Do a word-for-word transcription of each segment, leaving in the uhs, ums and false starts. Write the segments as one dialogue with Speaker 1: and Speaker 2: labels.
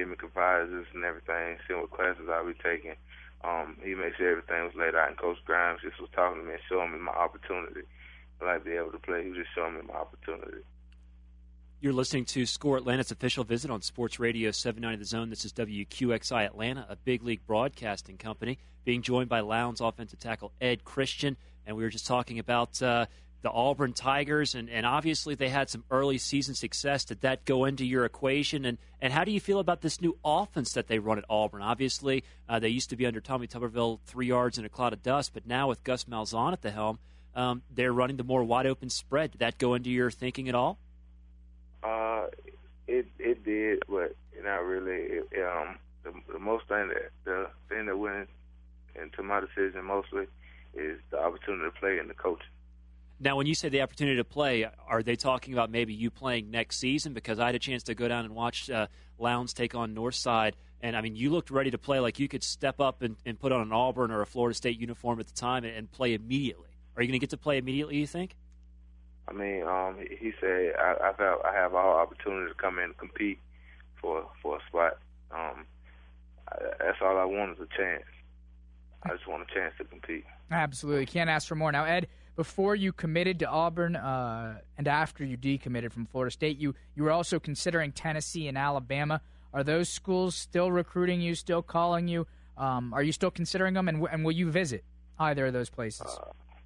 Speaker 1: give me advices and everything, seeing what classes I'll be taking. Um, he made sure everything was laid out, and Coach Grimes just was talking to me and showing me my opportunity. I like to be able to play. He was just showing me my opportunity.
Speaker 2: You're listening to Score Atlanta's official visit on Sports Radio seven ninety The Zone. This is W Q X I Atlanta, a big league broadcasting company, being joined by Lowndes offensive tackle Ed Christian. And we were just talking about uh, the Auburn Tigers, and, and obviously they had some early season success. Did that go into your equation? And, and how do you feel about this new offense that they run at Auburn? Obviously, uh, they used to be under Tommy Tuberville, three yards in a cloud of dust, but now with Gus Malzahn at the helm, um, they're running the more wide-open spread. Did that go into your thinking at all?
Speaker 1: Uh, it it did, but not really. It, um, the, the most thing that the thing that went into my decision mostly is the opportunity to play and the coaching.
Speaker 2: Now, when you say the opportunity to play, are they talking about maybe you playing next season? Because I had a chance to go down and watch uh, Lowndes take on Northside, and I mean, you looked ready to play, like you could step up and, and put on an Auburn or a Florida State uniform at the time and, and play immediately. Are you going to get to play immediately, you think?
Speaker 1: I mean, um, he said I, I felt I have all opportunity to come in and compete for for a spot. Um, I, that's all I want is a chance. I just want a chance to compete.
Speaker 3: Absolutely, can't ask for more. Now, Ed, before you committed to Auburn uh, and after you decommitted from Florida State, you you were also considering Tennessee and Alabama. Are those schools still recruiting you? Still calling you? Um, are you still considering them? And, and will you visit either of those places?
Speaker 1: Uh,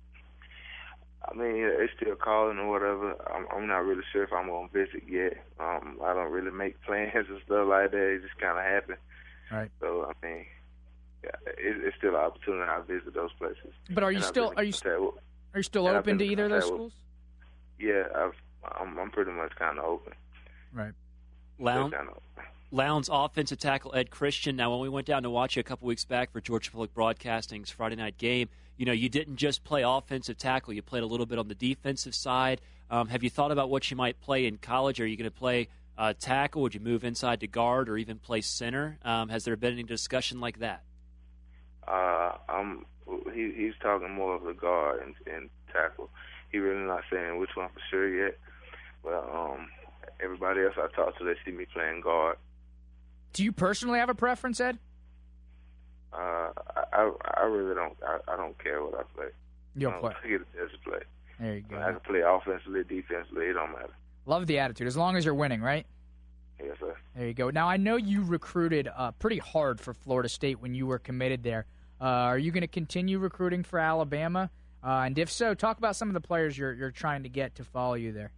Speaker 1: I mean, it's still calling or whatever. I'm, I'm not really sure if I'm going to visit yet. Um, I don't really make plans and stuff like that. It just kind of happened.
Speaker 3: Right.
Speaker 1: So, I mean, yeah, it, it's still an opportunity to visit those places.
Speaker 3: But are you
Speaker 1: and
Speaker 3: still are you
Speaker 1: contact,
Speaker 3: are you still open to either of those
Speaker 1: with,
Speaker 3: schools?
Speaker 1: Yeah, I've, I'm, I'm pretty much kind of open.
Speaker 3: Right.
Speaker 2: Lowndes,
Speaker 1: kind of open.
Speaker 2: Lowndes offensive tackle Ed Christian. Now, when we went down to watch you a couple weeks back for Georgia Public Broadcasting's Friday night game, you know, you didn't just play offensive tackle. You played a little bit on the defensive side. Um, have you thought about what you might play in college? Are you going to play uh, tackle? Would you move inside to guard or even play center? Um, has there been any discussion like that?
Speaker 1: Uh, I'm, he, he's talking more of the guard and, and tackle. He really not saying which one for sure yet. But um, everybody else I talk to, they see me playing guard.
Speaker 3: Do you personally have a preference, Ed?
Speaker 1: Uh, I I really don't. I, I don't care what I play.
Speaker 3: You'll
Speaker 1: I
Speaker 3: play.
Speaker 1: I get a chance to play.
Speaker 3: There you go.
Speaker 1: I can play offensively, defensively. It don't matter.
Speaker 3: Love the attitude, as long as you're winning, right?
Speaker 1: Yes, sir.
Speaker 3: There you go. Now, I know you recruited uh, pretty hard for Florida State when you were committed there. Uh, are you going to continue recruiting for Alabama? Uh, and if so, talk about some of the players you're you're trying to get to follow you there.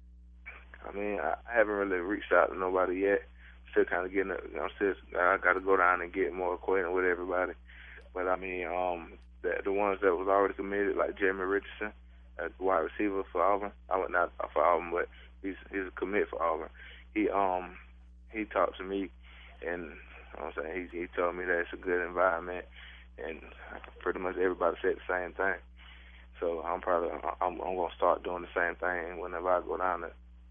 Speaker 1: I mean, I, I haven't really reached out to nobody yet. Still kind of getting, you know, still, I got to go down and get more acquainted with everybody. But I mean, um, the, the ones that was already committed, like Jeremy Richardson, a wide receiver for Auburn. I would not for Auburn, but he's he's a commit for Auburn. He um he talked to me, and you know what I'm saying, he he told me that it's a good environment, and pretty much everybody said the same thing. So I'm probably I'm, I'm gonna start doing the same thing whenever I go down there.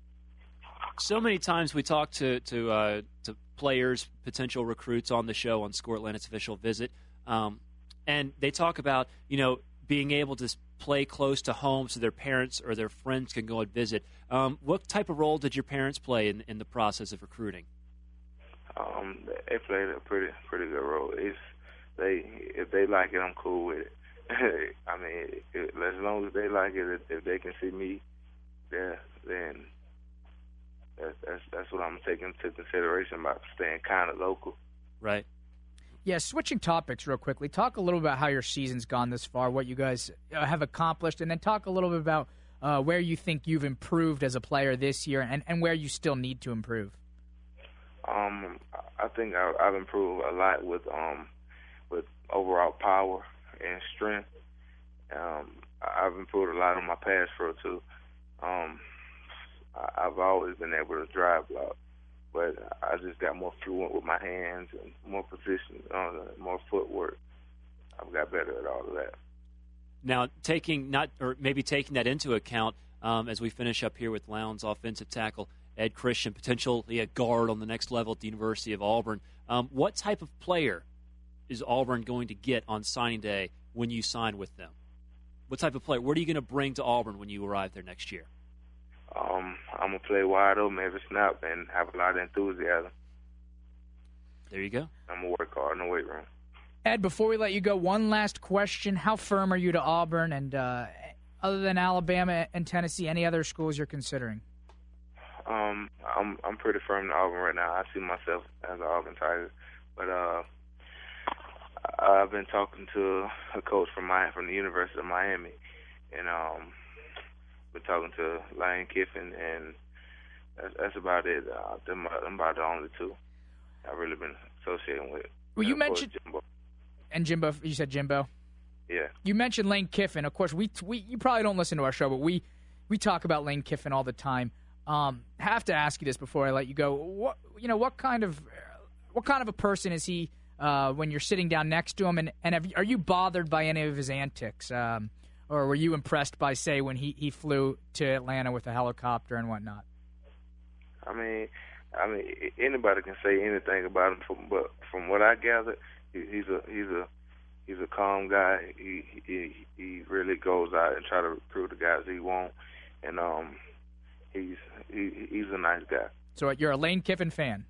Speaker 2: So many times we talk to to, uh, to players, potential recruits on the show on Score Atlanta's official visit, um, and they talk about, you know, being able to play close to home so their parents or their friends can go and visit. Um, what type of role did your parents play in, in the process of recruiting?
Speaker 1: Um, they played a pretty pretty good role. It's, they if they like it, I'm cool with it. I mean, it, as long as they like it, if, if they can see me there, then that's that's, that's what I'm taking into consideration about staying kind of local.
Speaker 2: Right.
Speaker 3: Yeah, switching topics real quickly. Talk a little about how your season's gone this far, what you guys have accomplished, and then talk a little bit about uh, where you think you've improved as a player this year and, and where you still need to improve.
Speaker 1: Um, I think I, I've improved a lot with um with overall power and strength. Um, I've improved a lot on my pass pro too. Um, I, I've always been able to drive block, but I just got more fluent with my hands and more position, uh, more footwork. I've got better at all of that.
Speaker 2: Now, taking not or maybe taking that into account um, as we finish up here with Lowndes offensive tackle Ed Christian, potentially a guard on the next level at the University of Auburn. Um, what type of player is Auburn going to get on signing day when you sign with them? What type of player? What are you going to bring to Auburn when you arrive there next year?
Speaker 1: Um, I'm going to play wide open every snap and have a lot of enthusiasm.
Speaker 2: There you go.
Speaker 1: I'm going to work hard in the weight room.
Speaker 3: Ed, before we let you go, one last question. How firm are you to Auburn? And uh, other than Alabama and Tennessee, any other schools you're considering?
Speaker 1: Um, I'm I'm pretty firm to Auburn right now. I see myself as an Auburn Tiger. But uh, I've been talking to a coach from my from the University of Miami, and um, been talking to Lane Kiffin, and that's, that's about it. Uh, them, them about the only two I've really been associating with.
Speaker 3: Well,
Speaker 1: and
Speaker 3: you
Speaker 1: of course,
Speaker 3: mentioned
Speaker 1: Jimbo.
Speaker 3: And Jimbo, you said Jimbo?
Speaker 1: Yeah.
Speaker 3: You mentioned Lane Kiffin. Of course, we we you probably don't listen to our show, but we, we talk about Lane Kiffin all the time. Um, have to ask you this before I let you go. What you know? What kind of what kind of a person is he uh, when you're sitting down next to him? And, and have, are you bothered by any of his antics, um, or were you impressed by, say, when he, he flew to Atlanta with a helicopter and whatnot?
Speaker 1: I mean, I mean, anybody can say anything about him, from, but from what I gathered, he, he's a he's a he's a calm guy. He he he really goes out and try to recruit the guys he wants, and um, he's he, he's a nice guy.
Speaker 3: So you're a Lane Kiffin fan?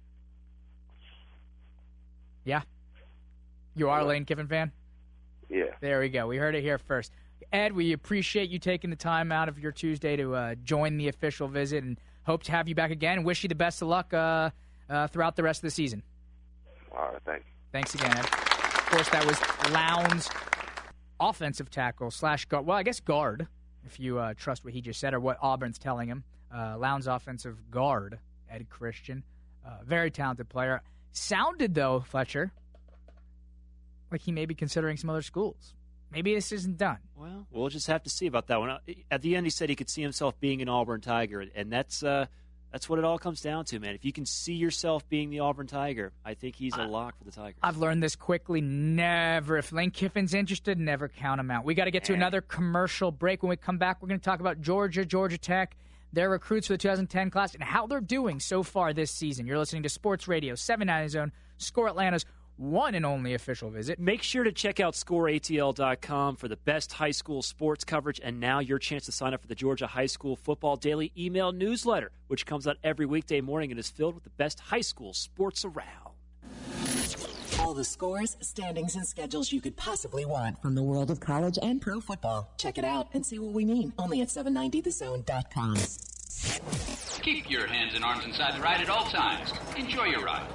Speaker 3: Yeah, you are a Lane Kiffin fan.
Speaker 1: Yeah.
Speaker 3: There we go. We heard it here first. Ed, we appreciate you taking the time out of your Tuesday to uh, join the official visit, and hope to have you back again. And wish you the best of luck uh, uh, throughout the rest of the season.
Speaker 1: All right, thank you.
Speaker 3: Thanks again, Ed. Of course, that was Lowndes, offensive tackle slash guard. Well, I guess guard, if you uh, trust what he just said or what Auburn's telling him. Uh, Lowndes, offensive guard, Ed Christian. Uh, very talented player. Sounded, though, Fletcher, like he may be considering some other schools. Maybe this isn't done.
Speaker 2: Well, we'll just have to see about that one. At the end, he said he could see himself being an Auburn Tiger, and that's uh, that's what it all comes down to, man. If you can see yourself being the Auburn Tiger, I think he's a lock for the Tigers.
Speaker 3: I've learned this quickly. Never, if Lane Kiffin's interested, never count him out. We got to get to another commercial break. When we come back, we're going to talk about Georgia, Georgia Tech, their recruits for the two thousand ten class, and how they're doing so far this season. You're listening to Sports Radio, seven ninety Zone, Score Atlanta's one and only official visit.
Speaker 2: Make sure to check out score A T L dot com for the best high school sports coverage, and now your chance to sign up for the Georgia High School Football Daily email newsletter, which comes out every weekday morning and is filled with the best high school sports around.
Speaker 4: All the scores, standings, and schedules you could possibly want from the world of college and pro football. Check it out and see what we mean. Only at seven ninety the zone dot com.
Speaker 5: Keep your hands and arms inside the ride at all times. Enjoy your ride.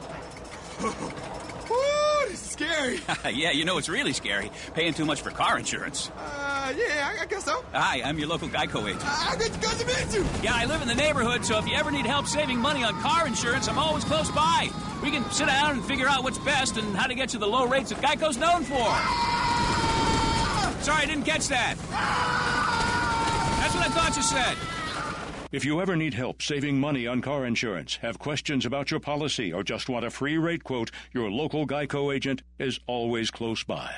Speaker 6: Woo, this is scary.
Speaker 7: Yeah, you know it's really scary. Paying too much for car insurance.
Speaker 6: Uh, yeah, I, I guess so.
Speaker 7: Hi, I'm your local Geico agent.
Speaker 6: I got you guys to meet you.
Speaker 7: Yeah, I live in the neighborhood, so if you ever need help saving money on car insurance, I'm always close by. We can sit down and figure out what's best and how to get you the low rates that Geico's known for. Ah! Sorry, I didn't catch that. Ah! That's what I thought you said.
Speaker 8: If you ever need help saving money on car insurance, have questions about your policy, or just want a free rate quote, your local Geico agent is always close by.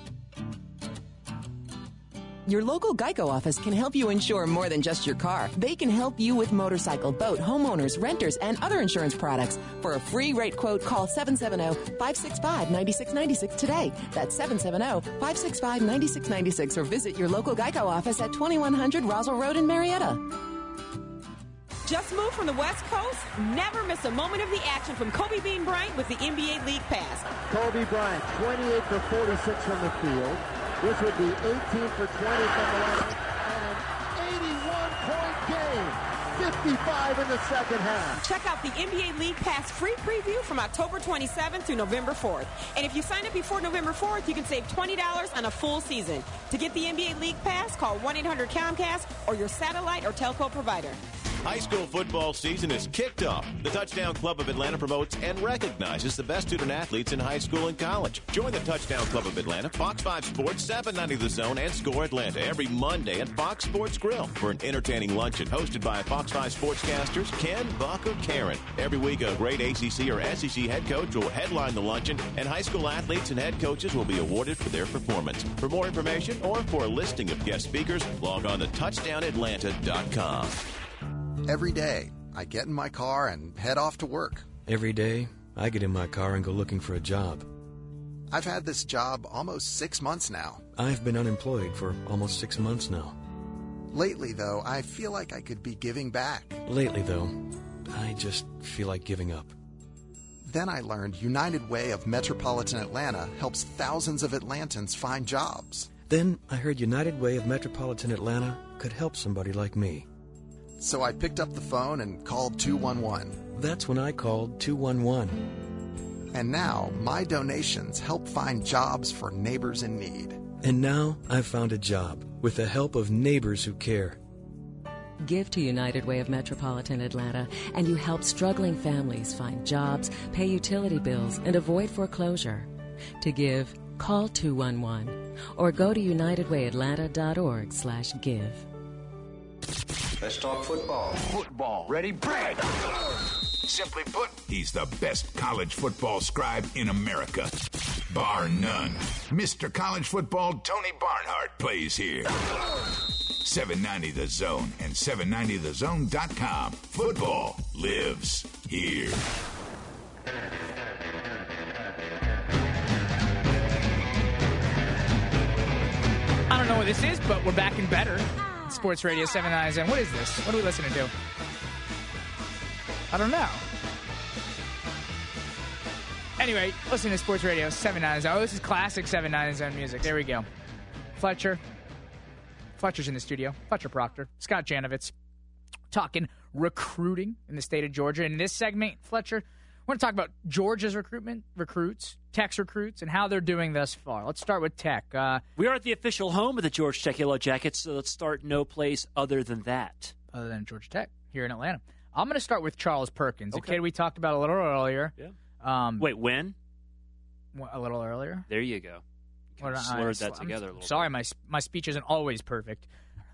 Speaker 4: Your local Geico office can help you insure more than just your car. They can help you with motorcycle, boat, homeowners, renters, and other insurance products. For a free rate quote, call seven seven zero, five six five, nine six nine six today. That's seven seven zero, five six five, nine six nine six, or visit your local Geico office at twenty-one hundred Roswell Road in Marietta.
Speaker 9: Just moved from the West Coast? Never miss a moment of the action from Kobe Bean Bryant with the N B A League Pass.
Speaker 10: Kobe Bryant, twenty-eight for forty-six from the field. This would be eighteen for twenty from the line, and an eighty-one point game. fifty-five in the second half.
Speaker 9: Check out the N B A League Pass free preview from October twenty-seventh through November fourth. And if you sign up before November fourth, you can save twenty dollars on a full season. To get the N B A League Pass, call one eight hundred Comcast or your satellite or telco provider.
Speaker 11: High school football season is kicked off. The Touchdown Club of Atlanta promotes and recognizes the best student athletes in high school and college. Join the Touchdown Club of Atlanta, Fox five Sports, seven ninety The Zone, and Score Atlanta every Monday at Fox Sports Grill for an entertaining luncheon hosted by Fox five sportscasters Ken, Buck, or Karen. Every week, a great A C C or S E C head coach will headline the luncheon, and high school athletes and head coaches will be awarded for their performance. For more information or for a listing of guest speakers, log on to touchdown atlanta dot com.
Speaker 12: Every day, I get in my car and head off to work.
Speaker 13: Every day, I get in my car and go looking for a job.
Speaker 12: I've had this job almost six months now.
Speaker 13: I've been unemployed for almost six months now.
Speaker 12: Lately, though, I feel like I could be giving back.
Speaker 13: Lately, though, I just feel like giving up.
Speaker 12: Then I learned United Way of Metropolitan Atlanta helps thousands of Atlantans find jobs.
Speaker 13: Then I heard United Way of Metropolitan Atlanta could help somebody like me.
Speaker 12: So I picked up the phone and called two one one.
Speaker 13: That's when I called two one one.
Speaker 12: And now my donations help find jobs for neighbors in need.
Speaker 13: And now I've found a job with the help of neighbors who care.
Speaker 14: Give to United Way of Metropolitan Atlanta, and you help struggling families find jobs, pay utility bills, and avoid foreclosure. To give, call two one one or go to united way atlanta dot org slash give.
Speaker 15: Let's talk football.
Speaker 16: Football. Ready, bread! Simply put, he's the best college football scribe in America. Bar none. Mister College Football Tony Barnhart plays here. seven ninety The Zone and seven ninety the zone dot com. Football lives here.
Speaker 3: I don't know what this is, but we're back and better. Sports Radio seven ninety The Zone. What is this? What are we listening to? I don't know. Anyway, listen to Sports Radio seven ninety The Zone. Oh, this is classic seven ninety The Zone music. There we go. Fletcher. Fletcher's in the studio. Fletcher Proctor. Scott Janovitz. Talking recruiting in the state of Georgia. In this segment, Fletcher, I want to talk about Georgia's recruitment, recruits, Tech's recruits, and how they're doing thus far. Let's start with Tech. Uh,
Speaker 2: we are at the official home of the Georgia Tech Yellow Jackets, so let's start no place other than that.
Speaker 3: Other than Georgia Tech here in Atlanta. I'm going to start with Charles Perkins,
Speaker 2: Okay.
Speaker 3: a kid we talked about a little earlier.
Speaker 2: Yeah.
Speaker 3: Um,
Speaker 2: Wait, when?
Speaker 3: A little earlier.
Speaker 2: There you go. Kind of slurred that together a little
Speaker 3: Sorry,
Speaker 2: bit.
Speaker 3: my my speech isn't always perfect.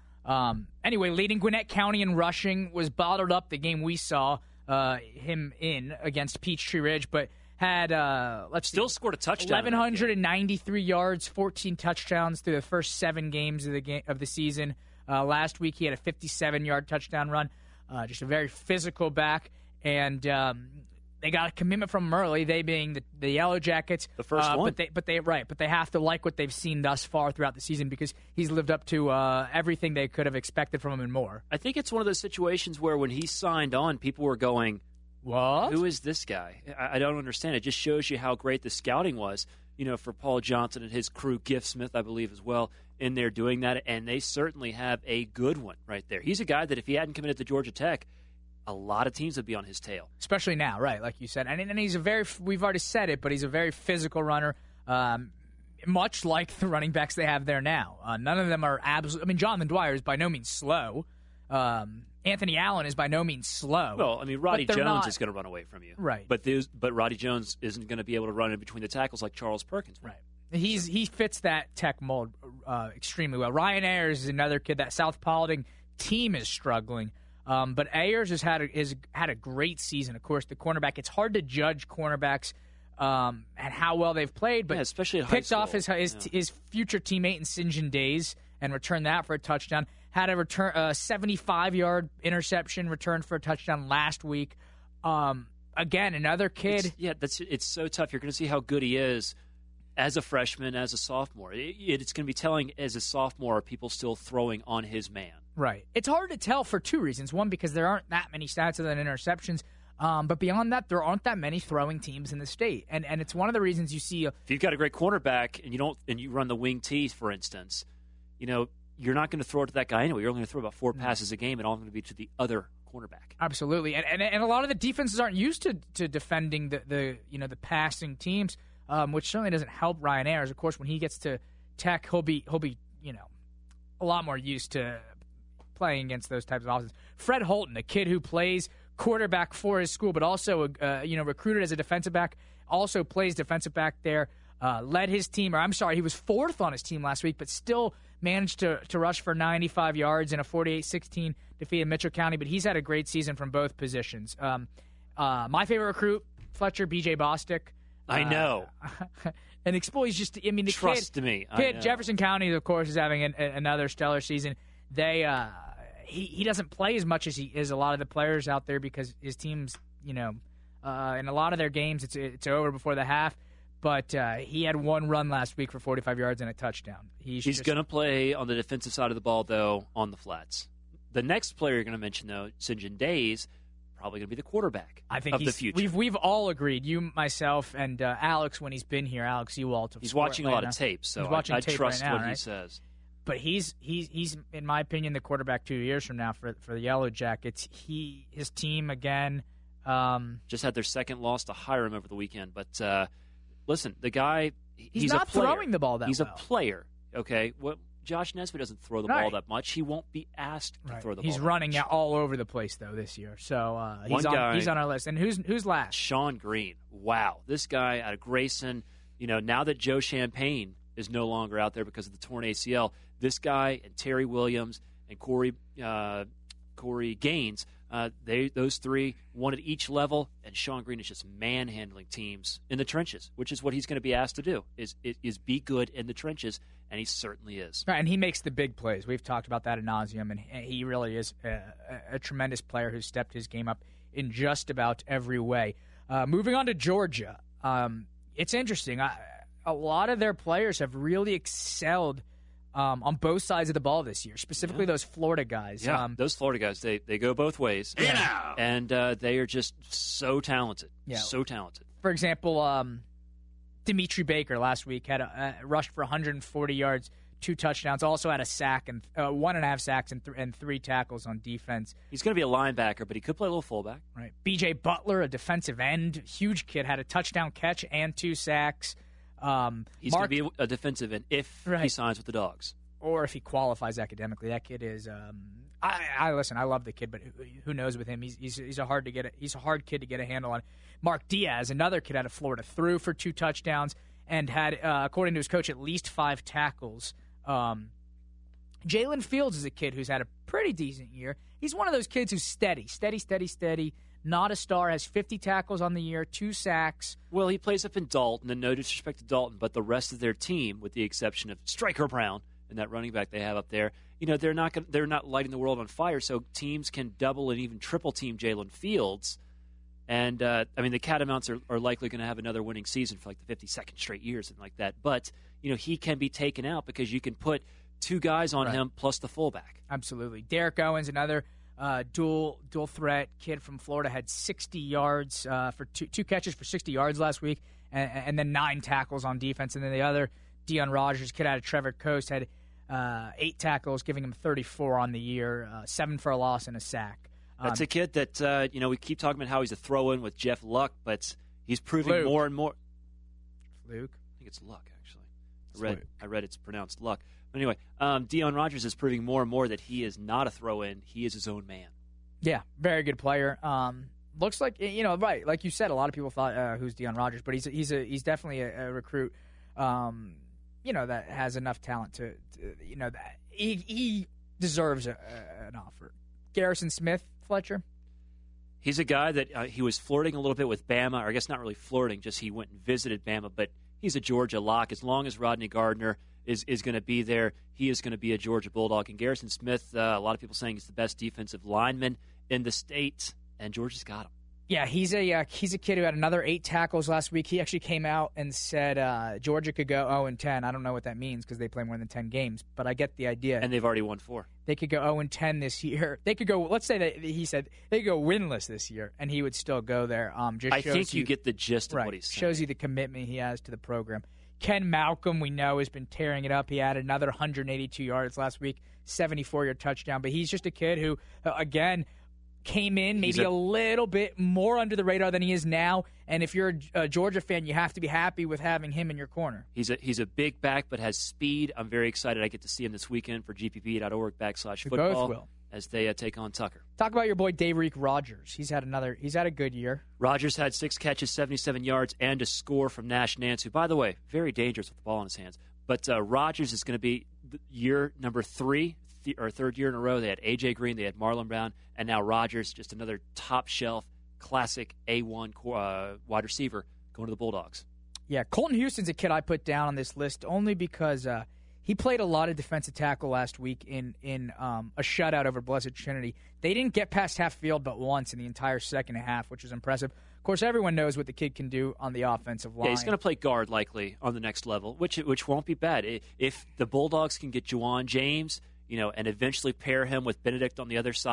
Speaker 3: Um, anyway, leading Gwinnett County in rushing, was bottled up the game we saw uh, him in against Peachtree Ridge, but had uh, let's
Speaker 2: still
Speaker 3: see,
Speaker 2: scored a touchdown.
Speaker 3: eleven ninety-three yards, fourteen touchdowns through the first seven games of the game of the season. Uh, last week he had a fifty-seven yard touchdown run. Uh, just a very physical back, and um, they got a commitment from him early. They being the, the Yellow Jackets,
Speaker 2: the first
Speaker 3: uh,
Speaker 2: one.
Speaker 3: But they, but they right, but they have to like what they've seen thus far throughout the season because he's lived up to uh, everything they could have expected from him and more.
Speaker 2: I think it's one of those situations where when he signed on, people were going,
Speaker 3: "What?
Speaker 2: Who is this guy?" I, I don't understand. It just shows you how great the scouting was. You know, for Paul Johnson and his crew, Gift Smith, I believe, as well, in there doing that, and they certainly have a good one right there. He's a guy that if he hadn't committed to Georgia Tech, a lot of teams would be on his tail.
Speaker 3: Especially now, right, like you said. And, and he's a very, we've already said it, but he's a very physical runner, um, much like the running backs they have there now. Uh, none of them are absolutely, I mean, Jonathan Dwyer is by no means slow. Um, Anthony Allen is by no means slow.
Speaker 2: Well, I mean, Roddy Jones
Speaker 3: not,
Speaker 2: is going to run away from you.
Speaker 3: Right.
Speaker 2: But there's, but Roddy Jones isn't going to be able to run in between the tackles like Charles Perkins.
Speaker 3: Right. He's He fits that Tech mold uh, extremely well. Ryan Ayers is another kid. That South Paulding team is struggling. Um, but Ayers has had a, has had a great season. Of course, the cornerback. It's hard to judge cornerbacks um, and how well they've played. But
Speaker 2: yeah, especially at high
Speaker 3: picked
Speaker 2: school.
Speaker 3: off his his,
Speaker 2: yeah.
Speaker 3: his future teammate in Saint John Days and returned that for a touchdown. Had a return a seventy-five yard interception returned for a touchdown last week. Um, again, another kid.
Speaker 2: It's, yeah, that's it's so tough. You're going to see how good he is as a freshman, as a sophomore. It, it's going to be telling as a sophomore, are people still throwing on his man?
Speaker 3: Right. It's hard to tell for two reasons. One, because there aren't that many stats other than interceptions. Um, but beyond that, there aren't that many throwing teams in the state. And and it's one of the reasons you see. A,
Speaker 2: if you've got a great cornerback and you don't and you run the wing T, for instance, you know, you're not going to throw it to that guy anyway. You're only going to throw about four mm-hmm. passes a game, and all going to be to the other cornerback.
Speaker 3: Absolutely. And, and and a lot of the defenses aren't used to, to defending the, the you know the passing teams, um, which certainly doesn't help Ryan Ayers. Of course, when he gets to Tech, he'll be he'll be you know a lot more used to playing against those types of offenses. Fred Holton, a kid who plays quarterback for his school, but also uh, you know recruited as a defensive back, also plays defensive back there. Uh, led his team, or I'm sorry, he was fourth on his team last week, but still managed to to rush for ninety-five yards in a forty-eight sixteen defeat in Mitchell County. But he's had a great season from both positions. Um, uh, my favorite recruit, Fletcher, B J Bostick.
Speaker 2: I know.
Speaker 3: Uh, and Expo, he's just, I mean, the
Speaker 2: Trust
Speaker 3: kid,
Speaker 2: me. I
Speaker 3: kid
Speaker 2: know.
Speaker 3: Jefferson County, of course, is having an, another stellar season. They, uh, he, he doesn't play as much as he is a lot of the players out there because his team's, you know, uh, in a lot of their games, it's it's over before the half. But uh, he had one run last week for forty-five yards and a touchdown. He's,
Speaker 2: He's going to play on the defensive side of the ball, though, on the flats. The next player you're going to mention, though, Saint John Days, probably going to be the quarterback
Speaker 3: I think
Speaker 2: of
Speaker 3: he's,
Speaker 2: the future.
Speaker 3: We've we've all agreed, you, myself, and uh, Alex when he's been here, Alex Ewald.
Speaker 2: He's watching a lot of tape, so
Speaker 3: he's watching
Speaker 2: I, I
Speaker 3: tape
Speaker 2: trust
Speaker 3: right now,
Speaker 2: what
Speaker 3: right?
Speaker 2: he says.
Speaker 3: But he's he's he's in my opinion the quarterback two years from now for for the Yellow Jackets. He his team again um,
Speaker 2: just had their second loss to Hiram over the weekend. But uh, listen, the guy he's,
Speaker 3: he's not
Speaker 2: a player.
Speaker 3: throwing the ball that
Speaker 2: he's
Speaker 3: well.
Speaker 2: a player. Okay, what Josh Nesbitt doesn't throw the
Speaker 3: Right.
Speaker 2: ball that much. He won't be asked to
Speaker 3: Right.
Speaker 2: throw the
Speaker 3: he's
Speaker 2: ball.
Speaker 3: running out all over the place though this year. So uh, he's
Speaker 2: One
Speaker 3: on
Speaker 2: guy-
Speaker 3: he's on our list. And who's who's last?
Speaker 2: Sean Green. Wow, this guy out of Grayson. You know, now that Joe Champagne is no longer out there because of the torn A C L, this guy and Terry Williams and Corey uh, Corey Gaines, uh, they those three won at each level, and Sean Green is just manhandling teams in the trenches, which is what he's going to be asked to do: is is be good in the trenches, and he certainly is.
Speaker 3: Right, and he makes the big plays. We've talked about that ad nauseum, and he really is a, a, a tremendous player who's stepped his game up in just about every way. Uh, moving on to Georgia, um, it's interesting. I, a lot of their players have really excelled um, on both sides of the ball this year, specifically
Speaker 2: Yeah.
Speaker 3: those Florida guys.
Speaker 2: Yeah,
Speaker 3: Um,
Speaker 2: those Florida guys, they, they go both ways.
Speaker 3: Yeah.
Speaker 2: And uh, they are just so talented.
Speaker 3: Yeah.
Speaker 2: So talented.
Speaker 3: For example, um, Dimitri Baker last week had a, uh, rushed for one hundred forty yards, two touchdowns, also had a sack and uh, one and a half sacks and, th- and three tackles on defense.
Speaker 2: He's going to be a linebacker, but he could play a little fullback.
Speaker 3: Right. B J Butler, a defensive end, huge kid, had a touchdown catch and two sacks. Um,
Speaker 2: He's
Speaker 3: Mark,
Speaker 2: going to be a defensive end if he
Speaker 3: Right.
Speaker 2: signs with the Dogs.
Speaker 3: or if he qualifies academically. That kid is. Um, I, I listen. I love the kid, but who, who knows with him? He's he's he's a hard to get. A, he's a hard kid to get a handle on. Mark Diaz, another kid out of Florida, threw for two touchdowns and had, uh, according to his coach, at least five tackles. Um, Jalen Fields is a kid who's had a pretty decent year. He's one of those kids who's steady, steady, steady, steady. Not a star. Has fifty tackles on the year, two sacks.
Speaker 2: Well, he plays up in Dalton, and no disrespect to Dalton, but the rest of their team, with the exception of Stryker Brown and that running back they have up there, you know, they're not gonna, they're not lighting the world on fire. So teams can double and even triple team Jalen Fields, and uh, I mean the Catamounts are, are likely going to have another winning season for like the fifty-second straight year, something like that. But you know, he can be taken out because you can put two guys on
Speaker 3: Right.
Speaker 2: him plus the fullback.
Speaker 3: Absolutely. Derek Owens, another uh, dual dual threat kid from Florida, had sixty yards uh, for two, two catches for sixty yards last week, and, and then nine tackles on defense. And then the other, Deion Rogers, kid out of Trevor Coast, had uh, eight tackles, giving him thirty-four on the year, uh, seven for a loss and a sack.
Speaker 2: That's
Speaker 3: Um,
Speaker 2: a kid that uh, you know we keep talking about how he's a throw-in with Jeff Luck, but he's proving
Speaker 3: Luke.
Speaker 2: more and more.
Speaker 3: Luke,
Speaker 2: I think it's Luck actually.
Speaker 3: It's
Speaker 2: I read
Speaker 3: Luke.
Speaker 2: I read it's pronounced Luck. But anyway, um, Deion Rogers is proving more and more that he is not a throw-in; he is his own man.
Speaker 3: Yeah, very good player. Um, looks like you know, right? Like you said, a lot of people thought uh, who's Deion Rogers, but he's a, he's a he's definitely a, a recruit. Um, you know that has enough talent to, to you know that he he deserves a, a, an offer. Garrison Smith, Fletcher.
Speaker 2: He's a guy that uh, he was flirting a little bit with Bama, or I guess not really flirting, just he went and visited Bama. But he's a Georgia lock. As long as Rodney Gardner is is going to be there, he is going to be a Georgia Bulldog. And Garrison Smith, uh, a lot of people saying he's the best defensive lineman in the state, and Georgia's got him.
Speaker 3: Yeah, he's a uh, he's a kid who had another eight tackles last week. He actually came out and said uh, Georgia could go oh and ten. I don't know what that means because they play more than ten games, but I get the idea.
Speaker 2: And they've already won four.
Speaker 3: They could go oh and ten this year. They could go. Let's say that he said they could go winless this year, and he would still go there. Um, just
Speaker 2: I
Speaker 3: shows
Speaker 2: think you
Speaker 3: you
Speaker 2: get the gist of
Speaker 3: right,
Speaker 2: what he's saying.
Speaker 3: shows you the commitment he has to the program. Ken Malcolm, we know, has been tearing it up. He had another one hundred eighty-two yards last week, seventy-four yard touchdown. But he's just a kid who, uh, again, came in maybe
Speaker 2: a,
Speaker 3: a, little bit more under the radar than he is now. And if you're a, a Georgia fan, you have to be happy with having him in your corner.
Speaker 2: He's a he's a big back, but has speed. I'm very excited. I get to see him this weekend for G P P dot org backslash
Speaker 3: We
Speaker 2: football
Speaker 3: both will.
Speaker 2: as they uh, take on Tucker.
Speaker 3: Talk about your boy Dayreek Rogers. He's had another. He's had a good year.
Speaker 2: Rogers had six catches, seventy-seven yards, and a score from Nash Nance, who, by the way, very dangerous with the ball in his hands. But uh, Rogers is going to be year number three, th- or third year in a row. They had A J Green, they had Marlon Brown, and now Rogers, just another top-shelf, classic A one uh, wide receiver going to the Bulldogs.
Speaker 3: Yeah, Colton Houston's a kid I put down on this list only because uh, he played a lot of defensive tackle last week in in um, a shutout over Blessed Trinity. They didn't get past half field but once in the entire second half, which was impressive. Of course, everyone knows what the kid can do on the offensive line.
Speaker 2: Yeah, he's going to play guard likely on the next level, which which won't be bad. If the Bulldogs can get Juwan James, you know, and eventually pair him with Benedict on the other side,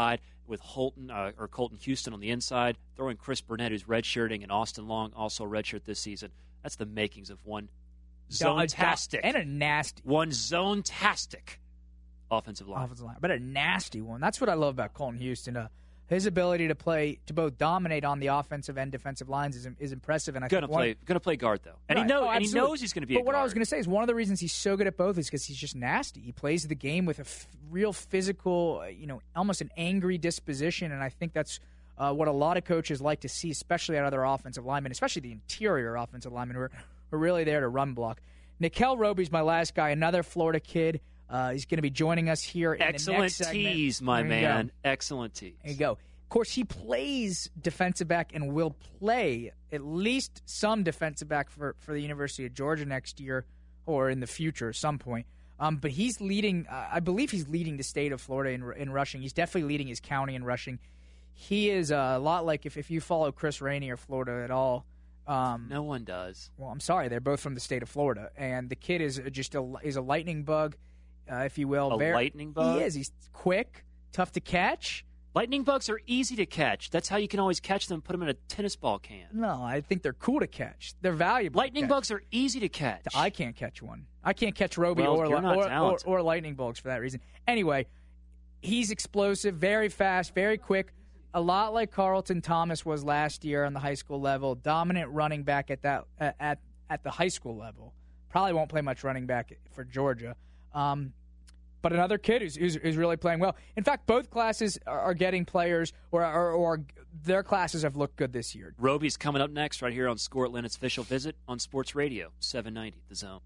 Speaker 2: with Holton uh, or Colton Houston on the inside, throwing Chris Burnett, who's redshirting, and Austin Long, also redshirt this season. That's the makings of one zone-tastic.
Speaker 3: And a nasty.
Speaker 2: One zone-tastic offensive line.
Speaker 3: Offensive line. But a nasty one. That's what I love about Colton Houston. Uh, his ability to play, to both dominate on the offensive and defensive lines is is impressive. And I
Speaker 2: gonna
Speaker 3: think one,
Speaker 2: play, gonna play guard though, and
Speaker 3: right.
Speaker 2: he knows,
Speaker 3: oh,
Speaker 2: and he knows he's going to be.
Speaker 3: But
Speaker 2: a
Speaker 3: what
Speaker 2: guard.
Speaker 3: I was going to say is one of the reasons he's so good at both is because he's just nasty. He plays the game with a f- real physical, uh, you know, almost an angry disposition, and I think that's uh, what a lot of coaches like to see, especially out of their offensive linemen, especially the interior offensive linemen who are, who are really there to run block. Nikel Roby's my last guy, another Florida kid. Uh, he's going to be joining us here in
Speaker 2: Excellent
Speaker 3: the next segment.
Speaker 2: tease, my man. Excellent tease.
Speaker 3: There you go. Of course, he plays defensive back and will play at least some defensive back for, for the University of Georgia next year or in the future at some point. Um, but he's leading, uh, I believe he's leading the state of Florida in, in rushing. He's definitely leading his county in rushing. He is a lot like if, if you follow Chris Rainey or Florida at all. Um,
Speaker 2: no one does.
Speaker 3: Well, I'm sorry. They're both from the state of Florida. And the kid is just a, is a lightning bug, uh, if you will.
Speaker 2: A
Speaker 3: Very,
Speaker 2: lightning bug?
Speaker 3: He is. He's quick, tough to catch.
Speaker 2: Lightning bugs are easy to catch. That's how you can always catch them, put them in a tennis ball can.
Speaker 3: No, I think they're cool to catch. They're valuable.
Speaker 2: Lightning bugs are easy to catch.
Speaker 3: I can't catch one. I can't catch Roby
Speaker 2: well,
Speaker 3: or,
Speaker 2: you're not
Speaker 3: or, or,
Speaker 2: talented.
Speaker 3: or lightning bugs for that reason. Anyway, he's explosive, very fast, very quick. A lot like Carlton Thomas was last year on the high school level. Dominant running back at that at at the high school level. Probably won't play much running back for Georgia. Um, But another kid who's, who's, who's really playing well. In fact, both classes are, are getting players, or, or, or their classes have looked good this year.
Speaker 2: Roby's coming up next right here on Score Atlanta's official visit on Sports Radio, seven ninety The Zone.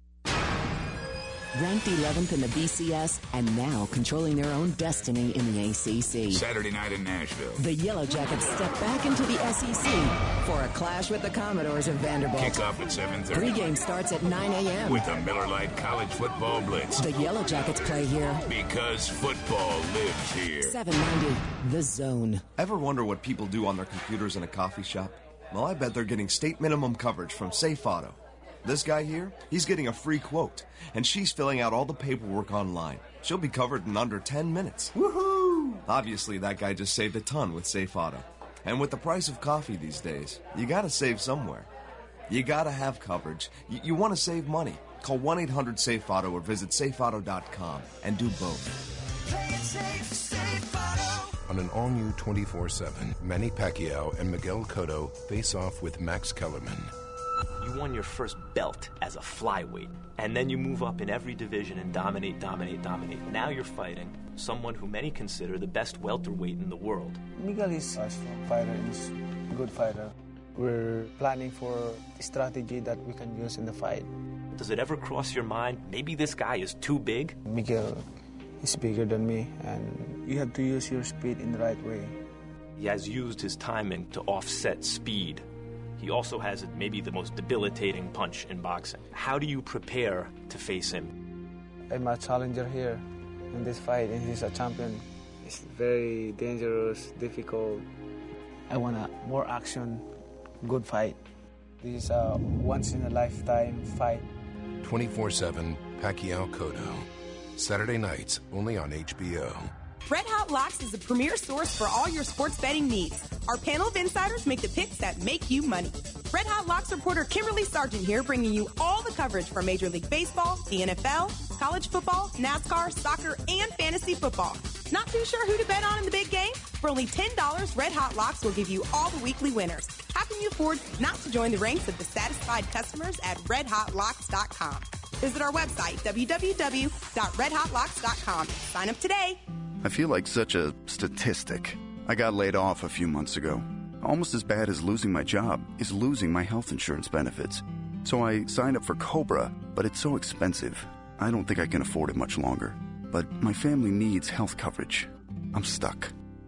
Speaker 4: Ranked eleventh in the B C S and now controlling their own destiny in the A C C.
Speaker 16: Saturday night in Nashville.
Speaker 4: The Yellow Jackets step back into the S E C for a clash with the Commodores of Vanderbilt.
Speaker 16: Kickoff at seven thirty.
Speaker 4: Pregame starts at nine a.m.
Speaker 16: with the Miller Lite College Football Blitz.
Speaker 4: The Yellow Jackets play here
Speaker 16: because football lives here.
Speaker 4: seven ninety The Zone.
Speaker 17: Ever wonder what people do on their computers in a coffee shop? Well, I bet they're getting state minimum coverage from Safe Auto. This guy here, he's getting a free quote, and she's filling out all the paperwork online. She'll be covered in under ten minutes. Woohoo! Obviously, that guy just saved a ton with Safe Auto. And with the price of coffee these days, you gotta save somewhere. You gotta have coverage. Y- you want to save money. Call one eight hundred safe auto or visit safe auto dot com and do both.
Speaker 18: Play it safe, Safe Auto.
Speaker 19: On an all-new twenty-four seven, Manny Pacquiao and Miguel Cotto face off with Max Kellerman.
Speaker 20: You won your first belt as a flyweight, and then you move up in every division and dominate, dominate, dominate. Now you're fighting someone who many consider the best welterweight in the world.
Speaker 21: Miguel is a strong fighter and is a good fighter. We're planning for a strategy that we can use in the fight.
Speaker 20: Does it ever cross your mind, maybe this guy is too big?
Speaker 21: Miguel is bigger than me, and you have to use your speed in the right way.
Speaker 20: He has used his timing to offset speed. He also has maybe the most debilitating punch in boxing. How do you prepare to face him?
Speaker 21: I'm a challenger here in this fight, and he's a champion. It's very dangerous, difficult. I want a more action, good fight. This is a once-in-a-lifetime fight.
Speaker 19: twenty-four seven Pacquiao Cotto. Saturday nights, only on H B O.
Speaker 9: Red Hot Locks is the premier source for all your sports betting needs. Our panel of insiders make the picks that make you money. Red Hot Locks reporter Kimberly Sargent here, bringing you all the coverage from Major League Baseball, the N F L, college football, NASCAR, soccer, and fantasy football. Not too sure who to bet on in the big game? For only ten dollars, Red Hot Locks will give you all the weekly winners. How can you afford not to join the ranks of the satisfied customers at red hot locks dot com? Visit our website, w w w dot red hot locks dot com. Sign up today.
Speaker 22: I feel like such a statistic. I got laid off a few months ago. Almost as bad as losing my job is losing my health insurance benefits. So I signed up for Cobra, but it's so expensive. I don't think I can afford it much longer. But my family needs health coverage. I'm stuck.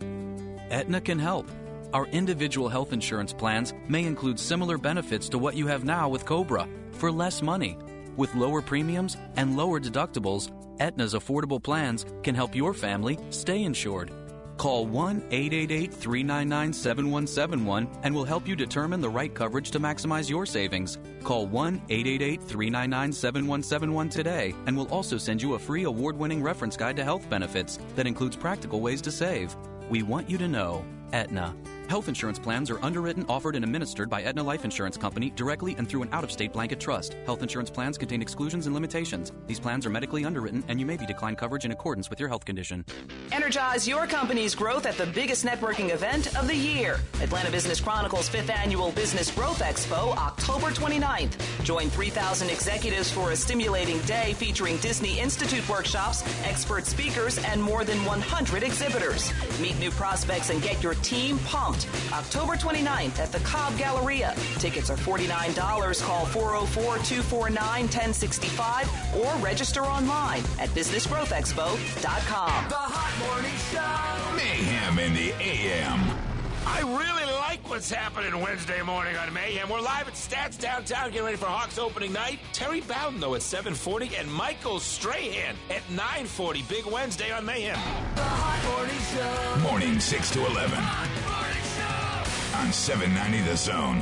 Speaker 23: Aetna can help. Our individual health insurance plans may include similar benefits to what you have now with Cobra for less money. With lower premiums and lower deductibles, Aetna's affordable plans can help your family stay insured. Call one eight eight eight, three nine nine, seven one seven one and we'll help you determine the right coverage to maximize your savings. Call one eight eight eight, three nine nine, seven one seven one today and we'll also send you a free award-winning reference guide to health benefits that includes practical ways to save. We want you to know Aetna. Health insurance plans are underwritten, offered, and administered by Aetna Life Insurance Company directly and through an out-of-state blanket trust. Health insurance plans contain exclusions and limitations. These plans are medically underwritten, and you may be declined coverage in accordance with your health condition.
Speaker 1: Energize your company's growth at the biggest networking event of the year. Atlanta Business Chronicle's fifth Annual Business Growth Expo, October twenty-ninth. Join three thousand executives for a stimulating day featuring Disney Institute workshops, expert speakers, and more than one hundred exhibitors. Meet new prospects and get your team pumped. October twenty-ninth at the Cobb Galleria. Tickets are forty-nine dollars. Call four oh four, two four nine, one oh six five or register online at business growth expo dot com.
Speaker 18: The Hot Morning Show.
Speaker 16: Mayhem in the A M.
Speaker 5: I really like what's happening Wednesday morning on Mayhem. We're live at Stats downtown, getting ready for Hawks opening night. Terry Bowden, though, at seven forty, and Michael Strahan at nine forty. Big Wednesday on Mayhem.
Speaker 18: The Hot Morning Show.
Speaker 16: Morning six to eleven. On seven ninety The Zone.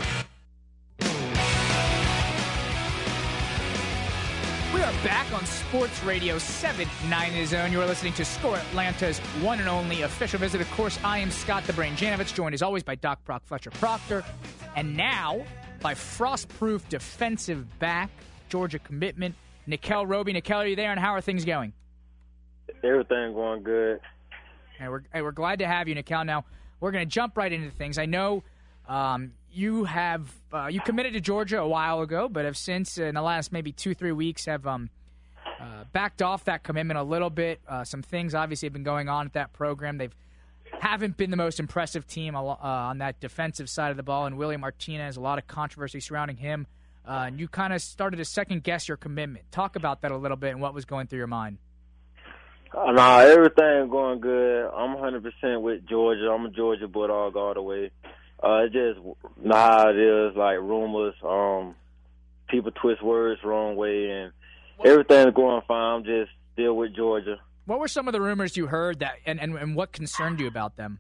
Speaker 3: We are back on Sports Radio seven ninety The Zone. You are listening to Score Atlanta's one and only official visit. Of course, I am Scott the Brain Janovich, joined as always by Doc Brock Fletcher Proctor, and now by frost-proof defensive back, Georgia commitment, Nikel Roby. Nikel, are you there, and how are things going?
Speaker 6: Everything going good.
Speaker 3: Hey, we're, hey, we're glad to have you, Nikel. Now, we're going to jump right into things. I know um, you have uh, you committed to Georgia a while ago, but have since, uh, in the last maybe two, three weeks, have um, uh, backed off that commitment a little bit. Uh, some things obviously have been going on at that program. They haven't been the most impressive team uh, on that defensive side of the ball, and Willie Martinez, a lot of controversy surrounding him. Uh, and you kind of started to second-guess your commitment. Talk about that a little bit and what was going through your mind.
Speaker 6: Uh, nah, everything going good. I'm one hundred percent with Georgia. I'm a Georgia Bulldog all the way. Uh, it's just know how it is, like rumors. Um, people twist words wrong way, and everything's going fine. I'm just still with Georgia.
Speaker 3: What were some of the rumors you heard that, and, and, and what concerned you about them?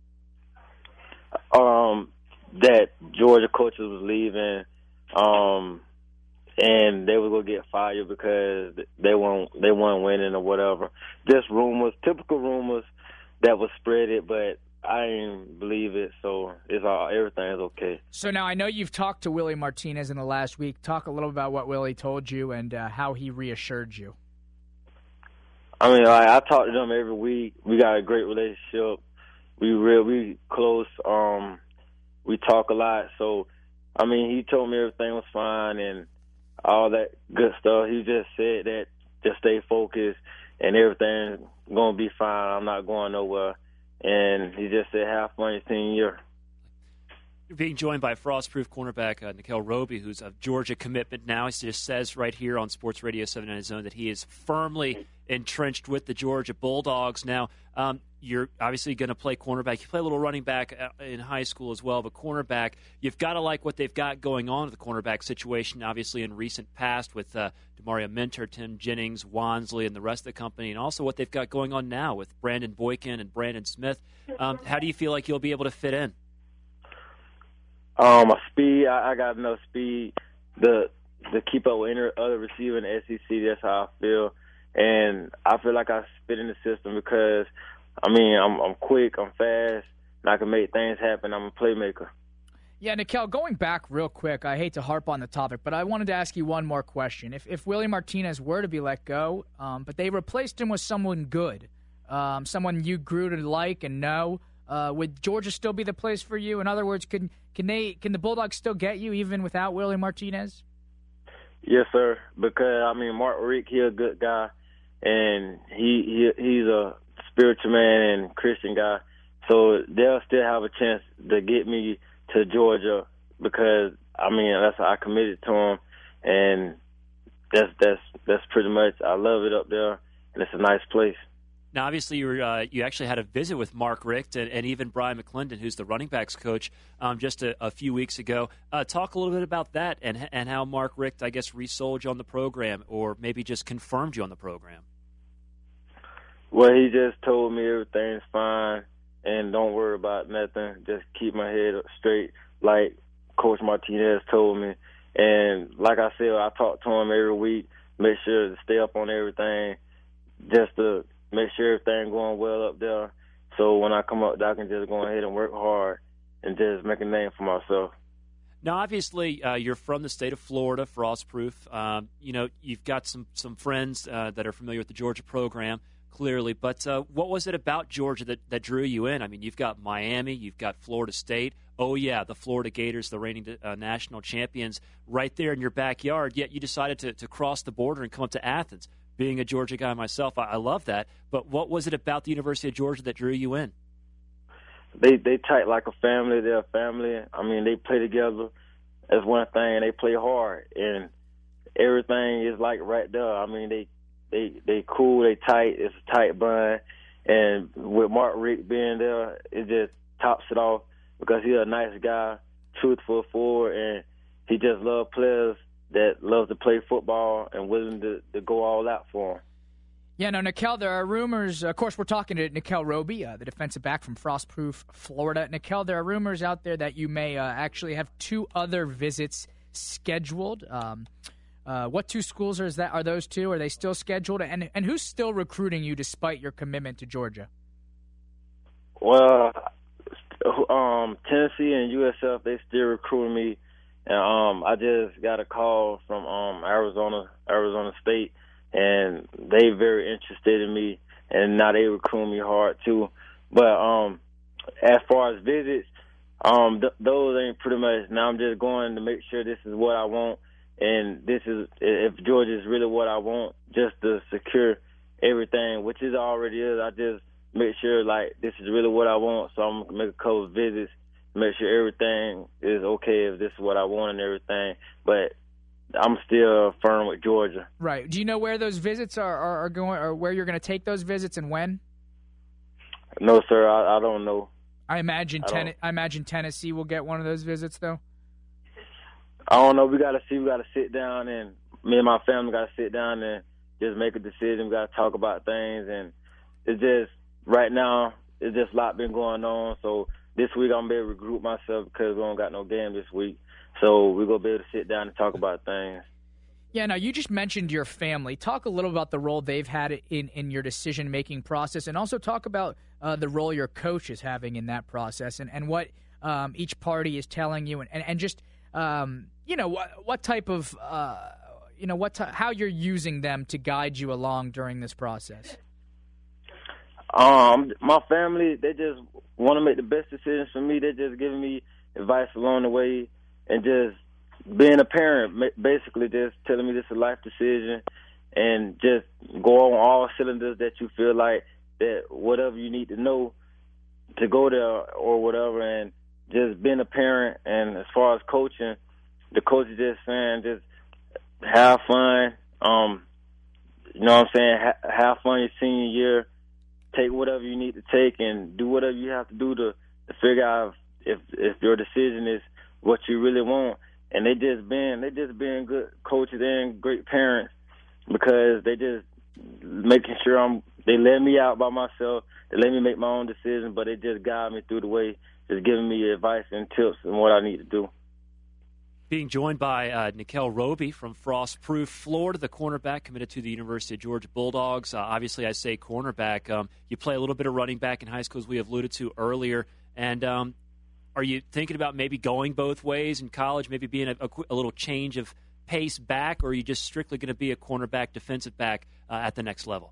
Speaker 6: Um, that Georgia coaches was leaving, um, and they were gonna get fired because they weren't they weren't winning or whatever. Just rumors, typical rumors that was spreaded, but I didn't believe it, so it's all everything's okay.
Speaker 3: So now I know you've talked to Willie Martinez in the last week. Talk a little about what Willie told you and uh, how he reassured you.
Speaker 6: I mean, like, I talk to them every week. We got a great relationship. We real we close. Um, we talk a lot. So, I mean, he told me everything was fine and all that good stuff. He just said that just stay focused and everything gonna be fine. I'm not going nowhere. And he just said, have fun your senior year.
Speaker 2: You're being joined by frost-proof cornerback uh, Nikel Roby, who's a Georgia commitment now. He just says right here on Sports Radio seven ninety Zone that he is firmly entrenched with the Georgia Bulldogs. Now, um, you're obviously going to play cornerback. You play a little running back in high school as well, but cornerback, you've got to like what they've got going on with the cornerback situation, obviously in recent past with uh, Demario Minter, Tim Jennings, Wansley, and the rest of the company, and also what they've got going on now with Brandon Boykin and Brandon Smith. Um, how do you feel like you'll be able to fit in?
Speaker 6: Um, my speed, I, I got enough speed to to keep up with any other receiver in the S E C. That's how I feel, and I feel like I fit in the system because, I mean, I'm I'm quick, I'm fast, and I can make things happen. I'm a playmaker.
Speaker 3: Yeah, Nikel, going back real quick, I hate to harp on the topic, but I wanted to ask you one more question. If if Willie Martinez were to be let go, um, but they replaced him with someone good, um, someone you grew to like and know, uh, would Georgia still be the place for you? In other words, can can they can the Bulldogs still get you even without Willie Martinez?
Speaker 6: Yes, sir. Because I mean, Mark Richt, he's a good guy, and he, he he's a spiritual man and Christian guy, so they'll still have a chance to get me to Georgia because I mean that's I committed to him, and that's that's that's pretty much I love it up there, and it's a nice place.
Speaker 2: Now, obviously, you were, uh, you actually had a visit with Mark Richt and, and even Brian McClendon, who's the running backs coach, um, just a, a few weeks ago. Uh, talk a little bit about that and and how Mark Richt, I guess, resold you on the program or maybe just confirmed you on the program.
Speaker 6: Well, he just told me everything's fine and don't worry about nothing. Just keep my head up straight like Coach Martinez told me. And like I said, I talk to him every week, make sure to stay up on everything, just to make sure everything going well up there. So when I come up, I can just go ahead and work hard and just make a name for myself.
Speaker 2: Now, obviously, uh, you're from the state of Florida, Frostproof. Um, you know, you've got some some friends uh, that are familiar with the Georgia program, clearly. But uh, what was it about Georgia that, that drew you in? I mean, you've got Miami, you've got Florida State. Oh, yeah, the Florida Gators, the reigning uh, national champions, right there in your backyard. Yet you decided to, to cross the border and come up to Athens. Being a Georgia guy myself, I, I love that. But what was it about the University of Georgia that drew you in?
Speaker 6: They they tight like a family. They're a family. I mean, they play together as one thing, and they play hard, and everything is like right there. I mean, they they they cool, they tight. It's a tight bond, and with Mark Richt being there, it just tops it off because he's a nice guy, truthful forward, and he just loves players that love to play football and willing to, to go all out for him.
Speaker 3: Yeah, no, Nikel, there are rumors. Of course, we're talking to Nikel Roby, uh, the defensive back from Frostproof, Florida. Nikel, there are rumors out there that you may uh, actually have two other visits scheduled. Um, uh, what two schools are, is that, are those two? Are they still scheduled? And, and who's still recruiting you despite your commitment to Georgia?
Speaker 6: Well, um, Tennessee and U S F, they still recruiting me. And um, I just got a call from um, Arizona, Arizona State. And they very interested in me, and now they recruit me hard too. But um, as far as visits, um, th- those ain't pretty much. Now I'm just going to make sure this is what I want, and this is if Georgia is really what I want, just to secure everything, which it already is. I just make sure like this is really what I want, so I'm gonna make a couple of visits, make sure everything is okay if this is what I want and everything. But I'm still firm with Georgia.
Speaker 3: Right. Do you know where those visits are, are, are going, or where you're going to take those visits and when?
Speaker 6: No, sir. I, I don't know.
Speaker 3: I imagine
Speaker 6: I,
Speaker 3: ten- I imagine Tennessee will get one of those visits, though.
Speaker 6: I don't know. We got to see. We got to sit down, and me and my family got to sit down and just make a decision. We got to talk about things, and it's just right now. It's just a lot been going on. So this week I'm gonna be able to regroup myself because we don't got no game this week. So we're going to be able to sit down and talk about things.
Speaker 3: Yeah, now you just mentioned your family. Talk a little about the role they've had in, in your decision-making process, and also talk about uh, the role your coach is having in that process and, and what um, each party is telling you, and, and, and just, um, you know, what, what type of, uh, you know, what t- how you're using them to guide you along during this process.
Speaker 6: Um, my family, they just want to make the best decisions for me. They're just giving me advice along the way. And just being a parent, basically just telling me this is a life decision and just go on all cylinders that you feel like that whatever you need to know to go there or whatever. And just being a parent, and as far as coaching, the coach is just saying just have fun. Um, you know what I'm saying? Ha- have fun your senior year. Take whatever you need to take and do whatever you have to do to, to figure out if if your decision is what you really want. And they just been they just been good coaches and great parents because they just making sure I'm they let me out by myself, they let me make my own decisions, but they just guide me through the way, just giving me advice and tips on what I need to do.
Speaker 2: Being joined by uh, Nikel Roby from Frostproof, Florida, the cornerback committed to the University of Georgia Bulldogs. Uh, obviously, I say cornerback. Um, you play a little bit of running back in high school, as we have alluded to earlier, and um, are you thinking about maybe going both ways in college, maybe being a, a, a little change of pace back, or are you just strictly going to be a cornerback, defensive back uh, at the next level?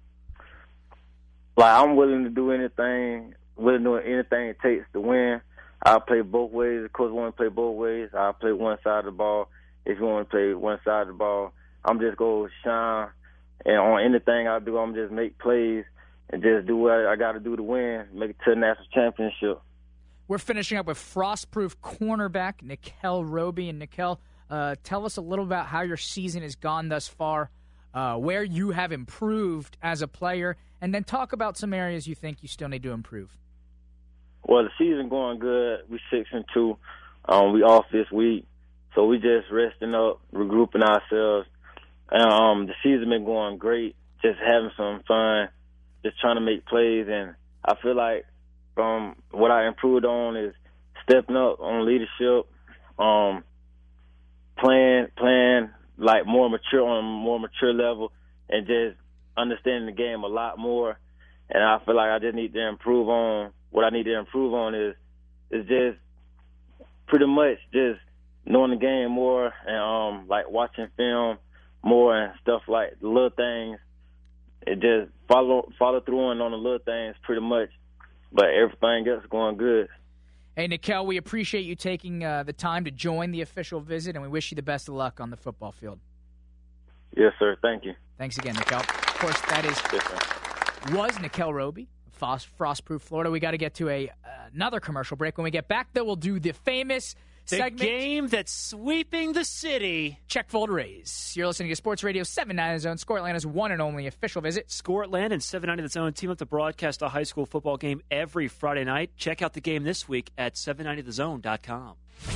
Speaker 6: Like, I'm willing to do anything, willing to do anything it takes to win. I'll play both ways. Of course, want to play both ways. I'll play one side of the ball. If you want to play one side of the ball, I'm just going to shine. And on anything I do, I'm just make plays and just do what I got to do to win, make it to the national championship.
Speaker 3: We're finishing up with Frostproof cornerback Nikel Roby. And Nikel, uh, tell us a little about how your season has gone thus far, uh, where you have improved as a player, and then talk about some areas you think you still need to improve.
Speaker 6: Well, the season going good. We six and two. Um, we off this week, so we just resting up, regrouping ourselves. And um, the season been going great. Just having some fun, just trying to make plays, and I feel like Um, what I improved on is stepping up on leadership, um, playing, playing like more mature on a more mature level, and just understanding the game a lot more. and I feel like I just need to improve on what I need to improve on is is just pretty much just knowing the game more and um like watching film more and stuff like the little things. It just follow follow through on, on the little things pretty much, but everything else is going good.
Speaker 3: Hey, Nikel, we appreciate you taking uh, the time to join the official visit, and we wish you the best of luck on the football field.
Speaker 6: Yes, sir. Thank you.
Speaker 3: Thanks again, Nikel. Of course, that is
Speaker 6: yes,
Speaker 3: was Nikel Roby, Frost, Frostproof Florida. We got to get to a uh, another commercial break. When we get back, though, we'll do the famous
Speaker 2: the
Speaker 3: segment.
Speaker 2: game that's sweeping the city.
Speaker 3: Check, fold, raise. You're listening to Sports Radio seven ninety The Zone, Score Atlanta's one and only official visit.
Speaker 2: Score Atlanta and seven ninety The Zone team up to broadcast a high school football game every Friday night. Check out the game this week at seven ninety the zone dot com.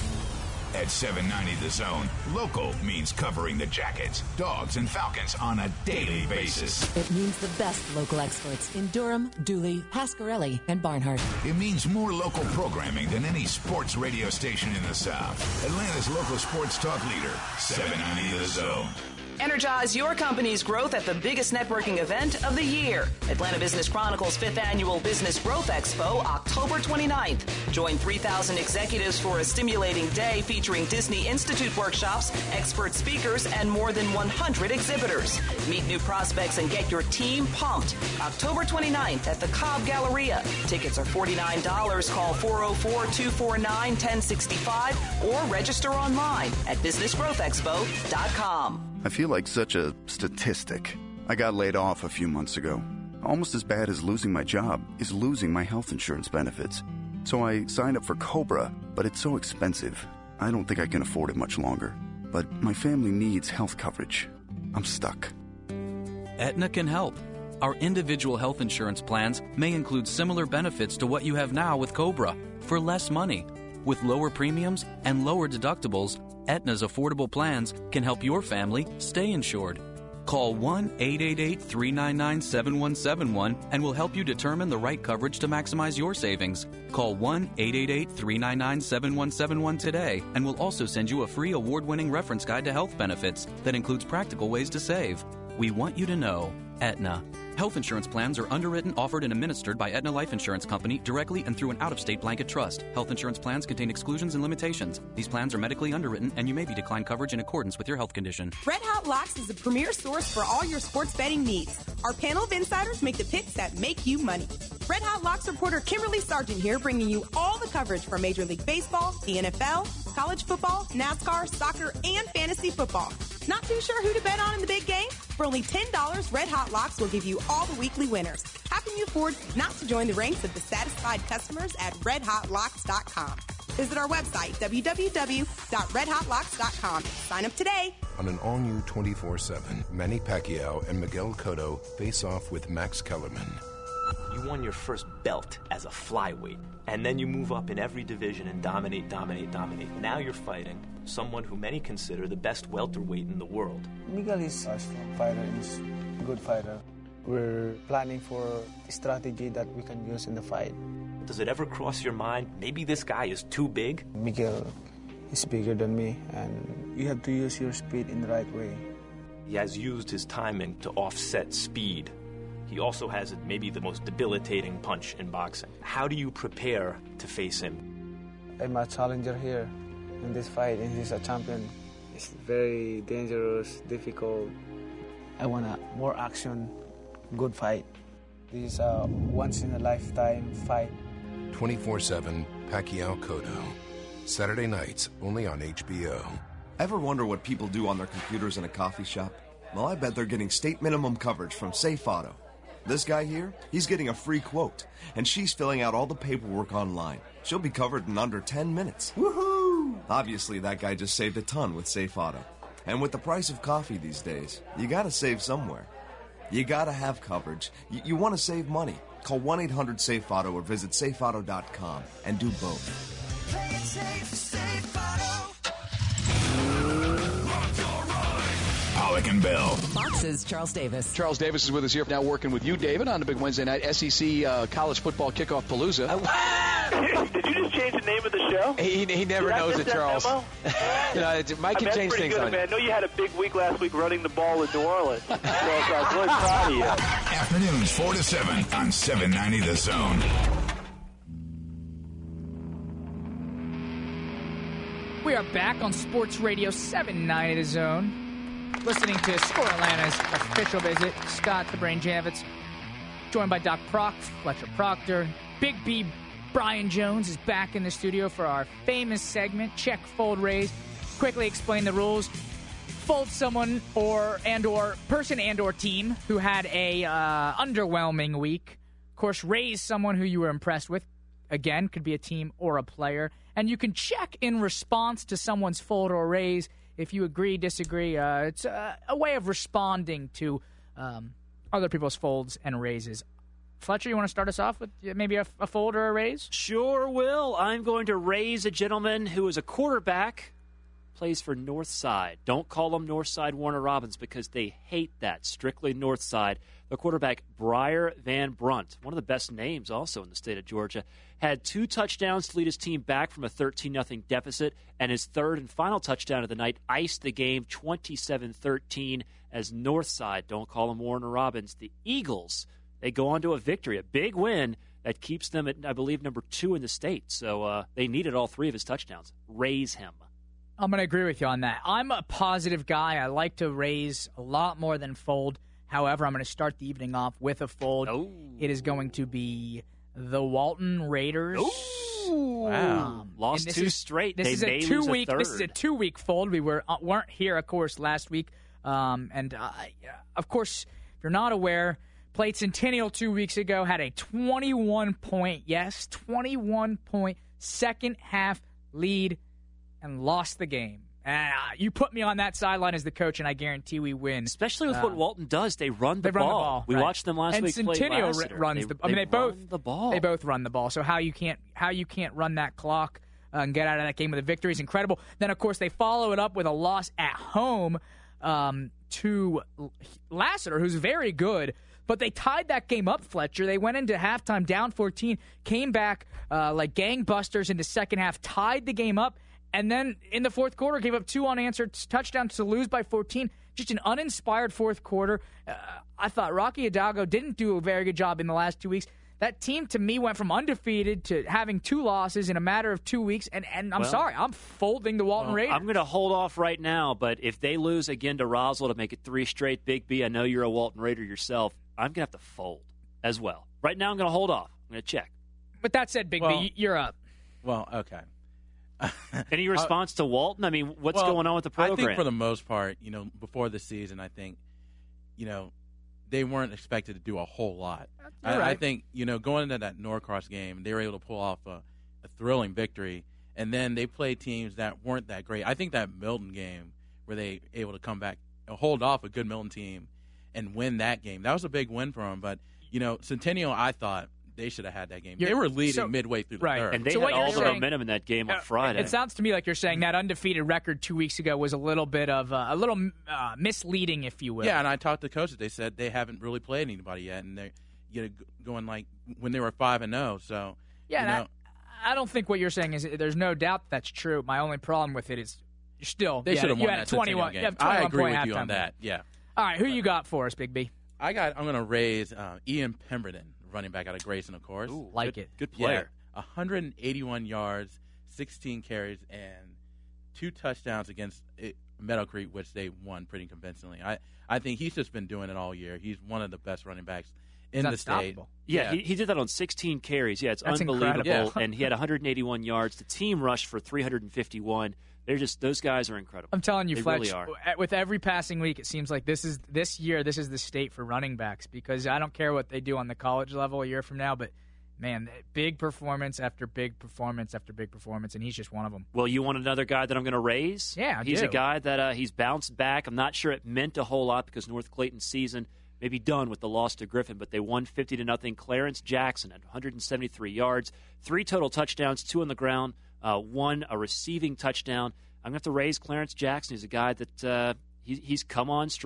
Speaker 16: At seven ninety The Zone, local means covering the Jackets, Dogs, and Falcons on a daily basis.
Speaker 4: It means the best local experts in Durham, Dooley, Pasquarelli, and Barnhart.
Speaker 16: It means more local programming than any sports radio station in the South. Atlanta's local sports talk leader, seven ninety The Zone.
Speaker 1: Energize your company's growth at the biggest networking event of the year. Atlanta Business Chronicles fifth Annual Business Growth Expo, October twenty-ninth. Join three thousand executives for a stimulating day featuring Disney Institute workshops, expert speakers, and more than one hundred exhibitors. Meet new prospects and get your team pumped. October twenty-ninth at the Cobb Galleria. Tickets are forty-nine dollars. Call four oh four, two four nine, one oh six five or register online at business growth expo dot com.
Speaker 22: I feel like such a statistic. I got laid off a few months ago. Almost as bad as losing my job is losing my health insurance benefits. So I signed up for Cobra, but it's so expensive. I don't think I can afford it much longer. But my family needs health coverage. I'm stuck.
Speaker 23: Aetna can help. Our individual health insurance plans may include similar benefits to what you have now with Cobra for less money. With lower premiums and lower deductibles, Aetna's affordable plans can help your family stay insured. Call one eight eight eight, three nine nine, seven one seven one and we'll help you determine the right coverage to maximize your savings. Call one eight eight eight, three nine nine, seven one seven one today and we'll also send you a free award-winning reference guide to health benefits that includes practical ways to save. We want you to know Aetna. Health insurance plans are underwritten, offered, and administered by Aetna Life Insurance Company directly and through an out-of-state blanket trust. Health insurance plans contain exclusions and limitations. These plans are medically underwritten, and you may be declined coverage in accordance with your health condition.
Speaker 9: Red Hot Locks is the premier source for all your sports betting needs. Our panel of insiders make the picks that make you money. Red Hot Locks reporter Kimberly Sargent here, bringing you all the coverage for Major League Baseball, the N F L, college football, NASCAR, soccer, and fantasy football. Not too sure who to bet on in the big game? For only ten dollars, Red Hot Locks will give you all the weekly winners. How can you afford not to join the ranks of the satisfied customers at red hot locks dot com? Visit our website, w w w dot red hot locks dot com. Sign up today.
Speaker 19: On an all-new twenty-four seven, Manny Pacquiao and Miguel Cotto face off with Max Kellerman.
Speaker 20: You won your first belt as a flyweight, and then you move up in every division and dominate, dominate, dominate. Now you're fighting someone who many consider the best welterweight in the world.
Speaker 21: Miguel is a strong fighter, he's a good fighter. We're planning for a strategy that we can use in the fight.
Speaker 20: Does it ever cross your mind, maybe this guy is too big?
Speaker 21: Miguel is bigger than me, and you have to use your speed in the right way.
Speaker 20: He has used his timing to offset speed. He also has maybe the most debilitating punch in boxing. How do you prepare to face him?
Speaker 21: I'm a challenger here in this fight, and he's a champion. It's very dangerous, difficult. I want a more action, good fight. This is a once-in-a-lifetime fight.
Speaker 19: twenty-four seven Pacquiao Cotto. Saturday nights, only on H B O.
Speaker 17: Ever wonder what people do on their computers in a coffee shop? Well, I bet they're getting state minimum coverage from Safe Auto. This guy here, he's getting a free quote, and she's filling out all the paperwork online. She'll be covered in under ten minutes. Woohoo! Obviously, that guy just saved a ton with Safe Auto. And with the price of coffee these days, you gotta save somewhere. You gotta have coverage. Y- you want to save money. Call one eight hundred safe auto or visit safe auto dot com and do both.
Speaker 18: Play it safe, Safe Auto.
Speaker 16: Pollock and Bell.
Speaker 4: Fox's Charles Davis.
Speaker 7: Charles Davis is with us here now working with you, David, on the big Wednesday night S E C uh, College Football Kickoff Palooza. Did you just change the name of the show?
Speaker 8: He, he never
Speaker 7: Did I
Speaker 8: knows
Speaker 7: miss
Speaker 8: it,
Speaker 7: that
Speaker 8: Charles.
Speaker 7: memo?
Speaker 8: no, it's, Mike
Speaker 7: I
Speaker 8: can
Speaker 7: mean,
Speaker 8: change
Speaker 7: that's pretty
Speaker 8: things
Speaker 7: good,
Speaker 8: on
Speaker 7: man.
Speaker 8: you.
Speaker 7: I know you had a big week last week running the ball in New Orleans. So, so I was really proud of you.
Speaker 16: Afternoons four to seven on seven ninety The Zone.
Speaker 3: We are back on Sports Radio seven ninety The Zone, listening to Score Atlanta's official visit. Scott the Brain Javits, joined by Doc Proc, Fletcher Proctor. Big B Brian Jones is back in the studio for our famous segment, Check, Fold, Raise. Quickly explain the rules. Fold someone or and or person and or team who had a uh, underwhelming week. Of course, raise someone who you were impressed with. Again, could be a team or a player. And you can check in response to someone's fold or raise if you agree, disagree. Uh, it's a, a way of responding to um, other people's folds and raises. Fletcher, you want to start us off with maybe a, a fold or a raise?
Speaker 2: Sure will. I'm going to raise a gentleman who is a quarterback, plays for Northside. Don't call him Northside Warner Robins because they hate that. Strictly Northside. The quarterback, Briar Van Brunt, one of the best names also in the state of Georgia, had two touchdowns to lead his team back from a thirteen nothing deficit, and his third and final touchdown of the night iced the game twenty-seven thirteen as Northside, don't call him Warner Robins, the Eagles, they go on to a victory, a big win that keeps them at, I believe, number two in the state. So uh, they needed all three of his touchdowns. Raise him.
Speaker 3: I'm going to agree with you on that. I'm a positive guy. I like to raise a lot more than fold. However, I'm going to start the evening off with a fold.
Speaker 2: Oh.
Speaker 3: It is going to be the Walton Raiders.
Speaker 2: Ooh. Wow. Lost two
Speaker 3: is,
Speaker 2: straight.
Speaker 3: This
Speaker 2: they
Speaker 3: is
Speaker 2: may
Speaker 3: a two
Speaker 2: lose
Speaker 3: week.
Speaker 2: a third.
Speaker 3: This is a two week fold. We were uh, weren't here, of course, last week. Um, and uh, of course, if you're not aware, played Centennial two weeks ago. Had a twenty-one point, yes, twenty-one point second half lead, and lost the game. Uh, you put me on that sideline as the coach, and I guarantee we win.
Speaker 2: Especially with
Speaker 3: uh,
Speaker 2: what Walton does, they run the,
Speaker 3: they run
Speaker 2: ball.
Speaker 3: the ball.
Speaker 2: We
Speaker 3: right.
Speaker 2: watched them last
Speaker 3: and
Speaker 2: week.
Speaker 3: Centennial
Speaker 2: play
Speaker 3: r- runs
Speaker 2: they,
Speaker 3: the. I mean, they,
Speaker 2: they
Speaker 3: both
Speaker 2: run the ball.
Speaker 3: They both run the ball. So how you can't how you can't run that clock uh, and get out of that game with a victory is incredible. Then of course they follow it up with a loss at home um, to Lassiter, who's very good. But they tied that game up, Fletcher. They went into halftime down fourteen, came back uh, like gangbusters into second half, tied the game up. And then in the fourth quarter, gave up two unanswered touchdowns to lose by fourteen. Just an uninspired fourth quarter. Uh, I thought Rocky Hidalgo didn't do a very good job in the last two weeks. That team, to me, went from undefeated to having two losses in a matter of two weeks. And, and I'm
Speaker 2: well,
Speaker 3: sorry, I'm folding the Walton
Speaker 2: well,
Speaker 3: Raiders.
Speaker 2: I'm going to hold off right now, but if they lose again to Roswell to make it three straight, Big B, I know you're a Walton Raider yourself, I'm going to have to fold as well. Right now, I'm going to hold off. I'm going to check.
Speaker 3: But that said, Big
Speaker 10: well,
Speaker 3: B, you're up.
Speaker 10: Well, okay.
Speaker 2: Any response uh, to Walton? I mean, what's
Speaker 10: well,
Speaker 2: going on with the program?
Speaker 10: I think for the most part, you know, before the season, I think, you know, they weren't expected to do a whole lot. I,
Speaker 3: right.
Speaker 10: I think, you know, going into that Norcross game, they were able to pull off a, a thrilling victory, and then they played teams that weren't that great. I think that Milton game where they able to come back, hold off a good Milton team, and win that game, that was a big win for them. But, you know, Centennial, I thought, they should have had that game. You're, they were leading so, midway through the
Speaker 3: right.
Speaker 10: third.
Speaker 2: And they
Speaker 3: so
Speaker 2: had all the
Speaker 3: saying,
Speaker 2: momentum in that game on
Speaker 3: uh,
Speaker 2: Friday.
Speaker 3: It sounds to me like you're saying that undefeated record two weeks ago was a little bit of uh, a little uh, misleading, if you will.
Speaker 10: Yeah, and I talked to coaches. They said they haven't really played anybody yet, and they're you know, going like when they were five and zero. So
Speaker 3: yeah,
Speaker 10: you know,
Speaker 3: I, I don't think what you're saying is there's no doubt that's true. My only problem with it is you're still
Speaker 10: they should have won that
Speaker 3: twenty-one.
Speaker 10: game. I agree with you on that.
Speaker 3: Game.
Speaker 10: Yeah.
Speaker 3: All right, who you got for us, Big B?
Speaker 10: I got. I'm going to raise uh, Ian Pemberton, running back out of Grayson, of course.
Speaker 3: Ooh, like
Speaker 2: good,
Speaker 3: it.
Speaker 2: Good player.
Speaker 10: Yeah, one hundred eighty-one yards, sixteen carries, and two touchdowns against Meadow Creek, which they won pretty convincingly. I, I think he's just been doing it all year. He's one of the best running backs in
Speaker 3: He's
Speaker 10: the state.
Speaker 2: Yeah,
Speaker 10: yeah.
Speaker 2: He, he did that on sixteen carries. Yeah, it's
Speaker 3: That's
Speaker 2: unbelievable.
Speaker 3: Yeah.
Speaker 2: And he had one hundred eighty-one yards. The team rushed for three hundred fifty-one. They're just those guys are incredible.
Speaker 3: I'm telling you,
Speaker 2: they
Speaker 3: Fletch.
Speaker 2: Really are.
Speaker 3: With every passing week, it seems like this is this year. This is the state for running backs because I don't care what they do on the college level a year from now, but man, big performance after big performance after big performance, and he's just one of them.
Speaker 2: Well, you want another guy that I'm going to raise?
Speaker 3: Yeah, I
Speaker 2: he's
Speaker 3: do.
Speaker 2: a guy that uh, he's bounced back. I'm not sure it meant a whole lot because North Clayton's season may be done with the loss to Griffin, but they won fifty to nothing. Clarence Jackson had one hundred seventy-three yards, three total touchdowns, two on the ground, uh, one a receiving touchdown. I'm going to have to raise Clarence Jackson. He's a guy that uh, he, he's come on strong.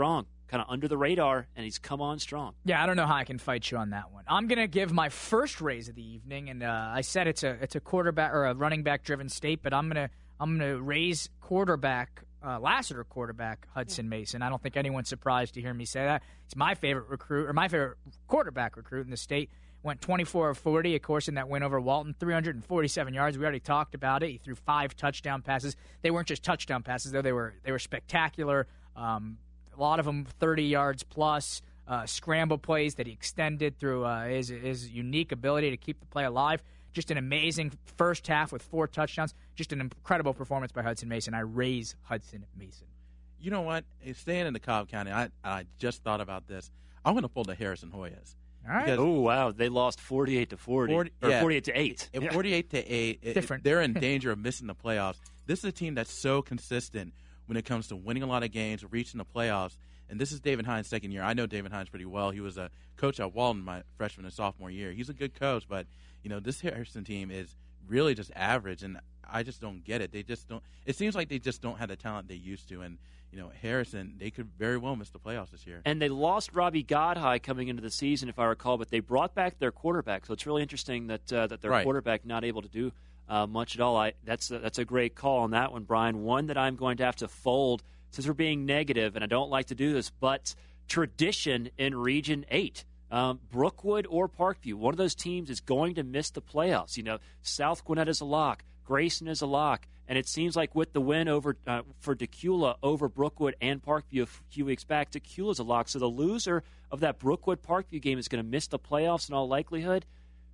Speaker 2: kind of under the radar, and he's come on strong.
Speaker 3: Yeah, I don't know how I can fight you on that one. I'm going to give my first raise of the evening, and uh, I said it's a it's a quarterback or a running back driven state, but I'm going to I'm going to raise quarterback uh, Lassiter quarterback Hudson Mason. I don't think anyone's surprised to hear me say that. He's my favorite recruit or my favorite quarterback recruit in the state. Went twenty-four of forty, of course, in that win over Walton, three hundred forty-seven yards. We already talked about it. He threw five touchdown passes. They weren't just touchdown passes, though. They were they were spectacular. Um, a lot of them thirty yards plus. Uh, scramble plays that he extended through uh, his, his unique ability to keep the play alive. Just an amazing first half with four touchdowns. Just an incredible performance by Hudson Mason. I raise Hudson Mason.
Speaker 10: You know what? Staying in the Cobb County, I, I just thought about this. I'm going to pull the Harrison Hoyas.
Speaker 3: All right.
Speaker 2: Oh, wow. They lost forty-eight to forty. forty or
Speaker 10: yeah,
Speaker 2: forty-eight to eight.
Speaker 10: It, forty-eight to eight. It,
Speaker 3: Different.
Speaker 10: They're in danger of missing the playoffs. This is a team that's so consistent when it comes to winning a lot of games, reaching the playoffs. And this is David Hines' second year. I know David Hines pretty well. He was a coach at Walton my freshman and sophomore year. He's a good coach, but you know this Harrison team is really just average, and I just don't get it. They just don't. It seems like they just don't have the talent they used to, and you know Harrison, they could very well miss the playoffs this year.
Speaker 2: And they lost Robbie Godhigh coming into the season, if I recall, but they brought back their quarterback. So it's really interesting that uh, that their
Speaker 10: right.
Speaker 2: quarterback not able to do uh, much at all. I, that's a, that's a great call on that one, Brian. One that I'm going to have to fold since we're being negative, and I don't like to do this, but tradition in Region eight. Um, Brookwood or Parkview, one of those teams is going to miss the playoffs. You know, South Gwinnett is a lock, Grayson is a lock, and it seems like with the win over uh, for Decula over Brookwood and Parkview a few weeks back, Decula's a lock. So the loser of that Brookwood-Parkview game is going to miss the playoffs in all likelihood.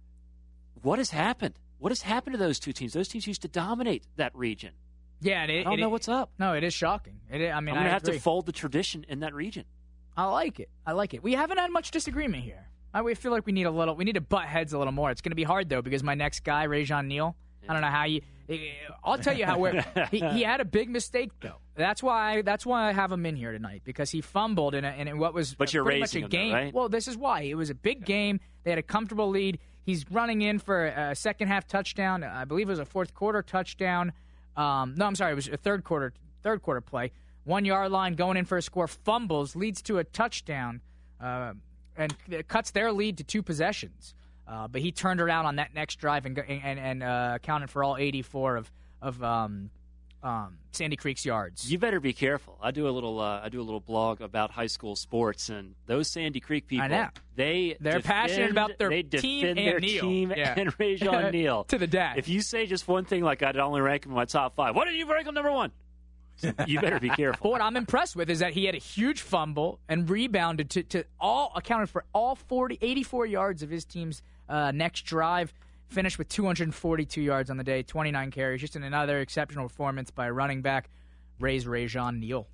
Speaker 2: What has happened? What has happened to those two teams? Those teams used to dominate that region.
Speaker 3: Yeah, and it,
Speaker 2: I don't
Speaker 3: it,
Speaker 2: know what's up.
Speaker 3: No, it is shocking. It is, I mean,
Speaker 2: I'm going to have
Speaker 3: agree.
Speaker 2: to fold the tradition in that region.
Speaker 3: I like it. I like it. We haven't had much disagreement here. I we feel like we need a little. We need to butt heads a little more. It's going to be hard though because my next guy, Rajon Neal. Yeah. I don't know how you. I'll tell you how. Where he, he had a big mistake though. That's why. That's why I have him in here tonight because he fumbled in, a, in what was
Speaker 2: but you're
Speaker 3: pretty much a
Speaker 2: him
Speaker 3: game.
Speaker 2: Though, right?
Speaker 3: Well, this is why it was a big okay. game. They had a comfortable lead. He's running in for a second half touchdown. I believe it was a fourth quarter touchdown. Um, no, I'm sorry. It was a third quarter. Third quarter play. One yard line going in for a score, fumbles, leads to a touchdown, uh, and it cuts their lead to two possessions. Uh, but he turned around on that next drive and and, and uh, accounted for all eighty-four of of um, um, Sandy Creek's yards.
Speaker 2: You better be careful. I do a little uh, I do a little blog about high school sports, and those Sandy Creek people,
Speaker 3: I know.
Speaker 2: they
Speaker 3: they're
Speaker 2: defend,
Speaker 3: passionate about their
Speaker 2: they
Speaker 3: team
Speaker 2: defend
Speaker 3: and
Speaker 2: their
Speaker 3: Neal.
Speaker 2: team
Speaker 3: yeah.
Speaker 2: and Rajon Neal
Speaker 3: to the death.
Speaker 2: If you say just one thing like I'd only rank him in my top five, why didn't you rank him number one? You better be careful.
Speaker 3: But what I'm impressed with is that he had a huge fumble and rebounded to, to all accounted for all forty, eighty-four yards of his team's uh, next drive. Finished with two hundred forty-two yards on the day, twenty-nine carries. Just in another exceptional performance by running back Ray's Rajon Neal.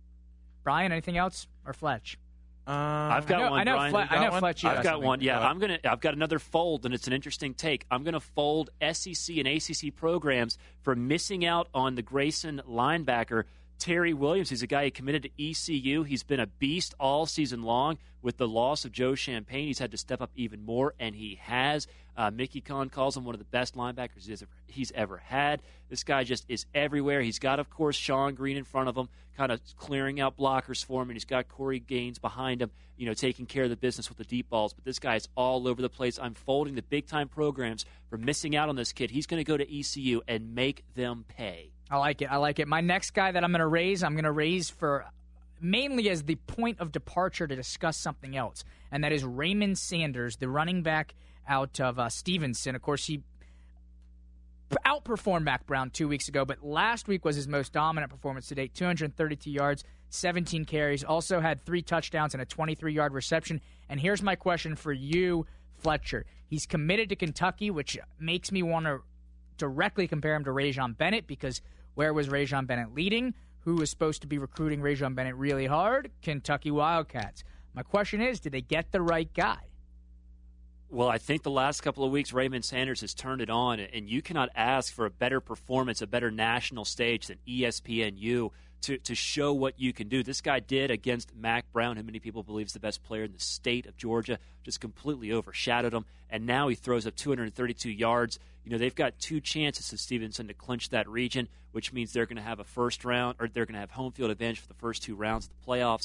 Speaker 3: Brian, anything else or Fletch?
Speaker 10: Uh,
Speaker 2: I've got
Speaker 3: I know,
Speaker 2: one.
Speaker 3: I know,
Speaker 2: Brian.
Speaker 3: Fle- I know
Speaker 10: one?
Speaker 3: Fletch. You
Speaker 2: I've
Speaker 3: got
Speaker 2: got
Speaker 3: something.
Speaker 2: one. Yeah,
Speaker 10: Go
Speaker 2: I'm gonna. I've got another fold, and it's an interesting take. I'm gonna fold S E C and A C C programs for missing out on the Grayson linebacker Terry Williams. He's a guy who committed to E C U. He's been a beast all season long. With the loss of Joe Champagne, he's had to step up even more, and he has. Uh, Mickey Kahn calls him one of the best linebackers he's ever, he's ever had. This guy just is everywhere. He's got, of course, Sean Green in front of him, kind of clearing out blockers for him, and he's got Corey Gaines behind him, you know, taking care of the business with the deep balls. But this guy is all over the place. I'm folding the big-time programs for missing out on this kid. He's going to go to E C U and make them pay.
Speaker 3: I like it. I like it. My next guy that I'm going to raise, I'm going to raise for mainly as the point of departure to discuss something else, and that is Raymond Sanders, the running back out of uh, Stevenson. Of course, he outperformed Mac Brown two weeks ago, but last week was his most dominant performance to date, two hundred thirty-two yards, seventeen carries, also had three touchdowns and a twenty-three-yard reception. And here's my question for you, Fletcher. He's committed to Kentucky, which makes me want to directly compare him to Rajon Bennett, because where was Rajon Bennett leading? Who was supposed to be recruiting Rajon Bennett really hard? Kentucky Wildcats. My question is, did they get the right guy?
Speaker 2: Well, I think the last couple of weeks, Raymond Sanders has turned it on, and you cannot ask for a better performance, a better national stage than E S P N U to, to show what you can do. This guy did against Mac Brown, who many people believe is the best player in the state of Georgia, just completely overshadowed him, and now he throws up two hundred thirty-two yards. You know, they've got two chances at Stevenson to clinch that region, which means they're going to have a first round, or they're going to have home field advantage for the first two rounds of the playoffs.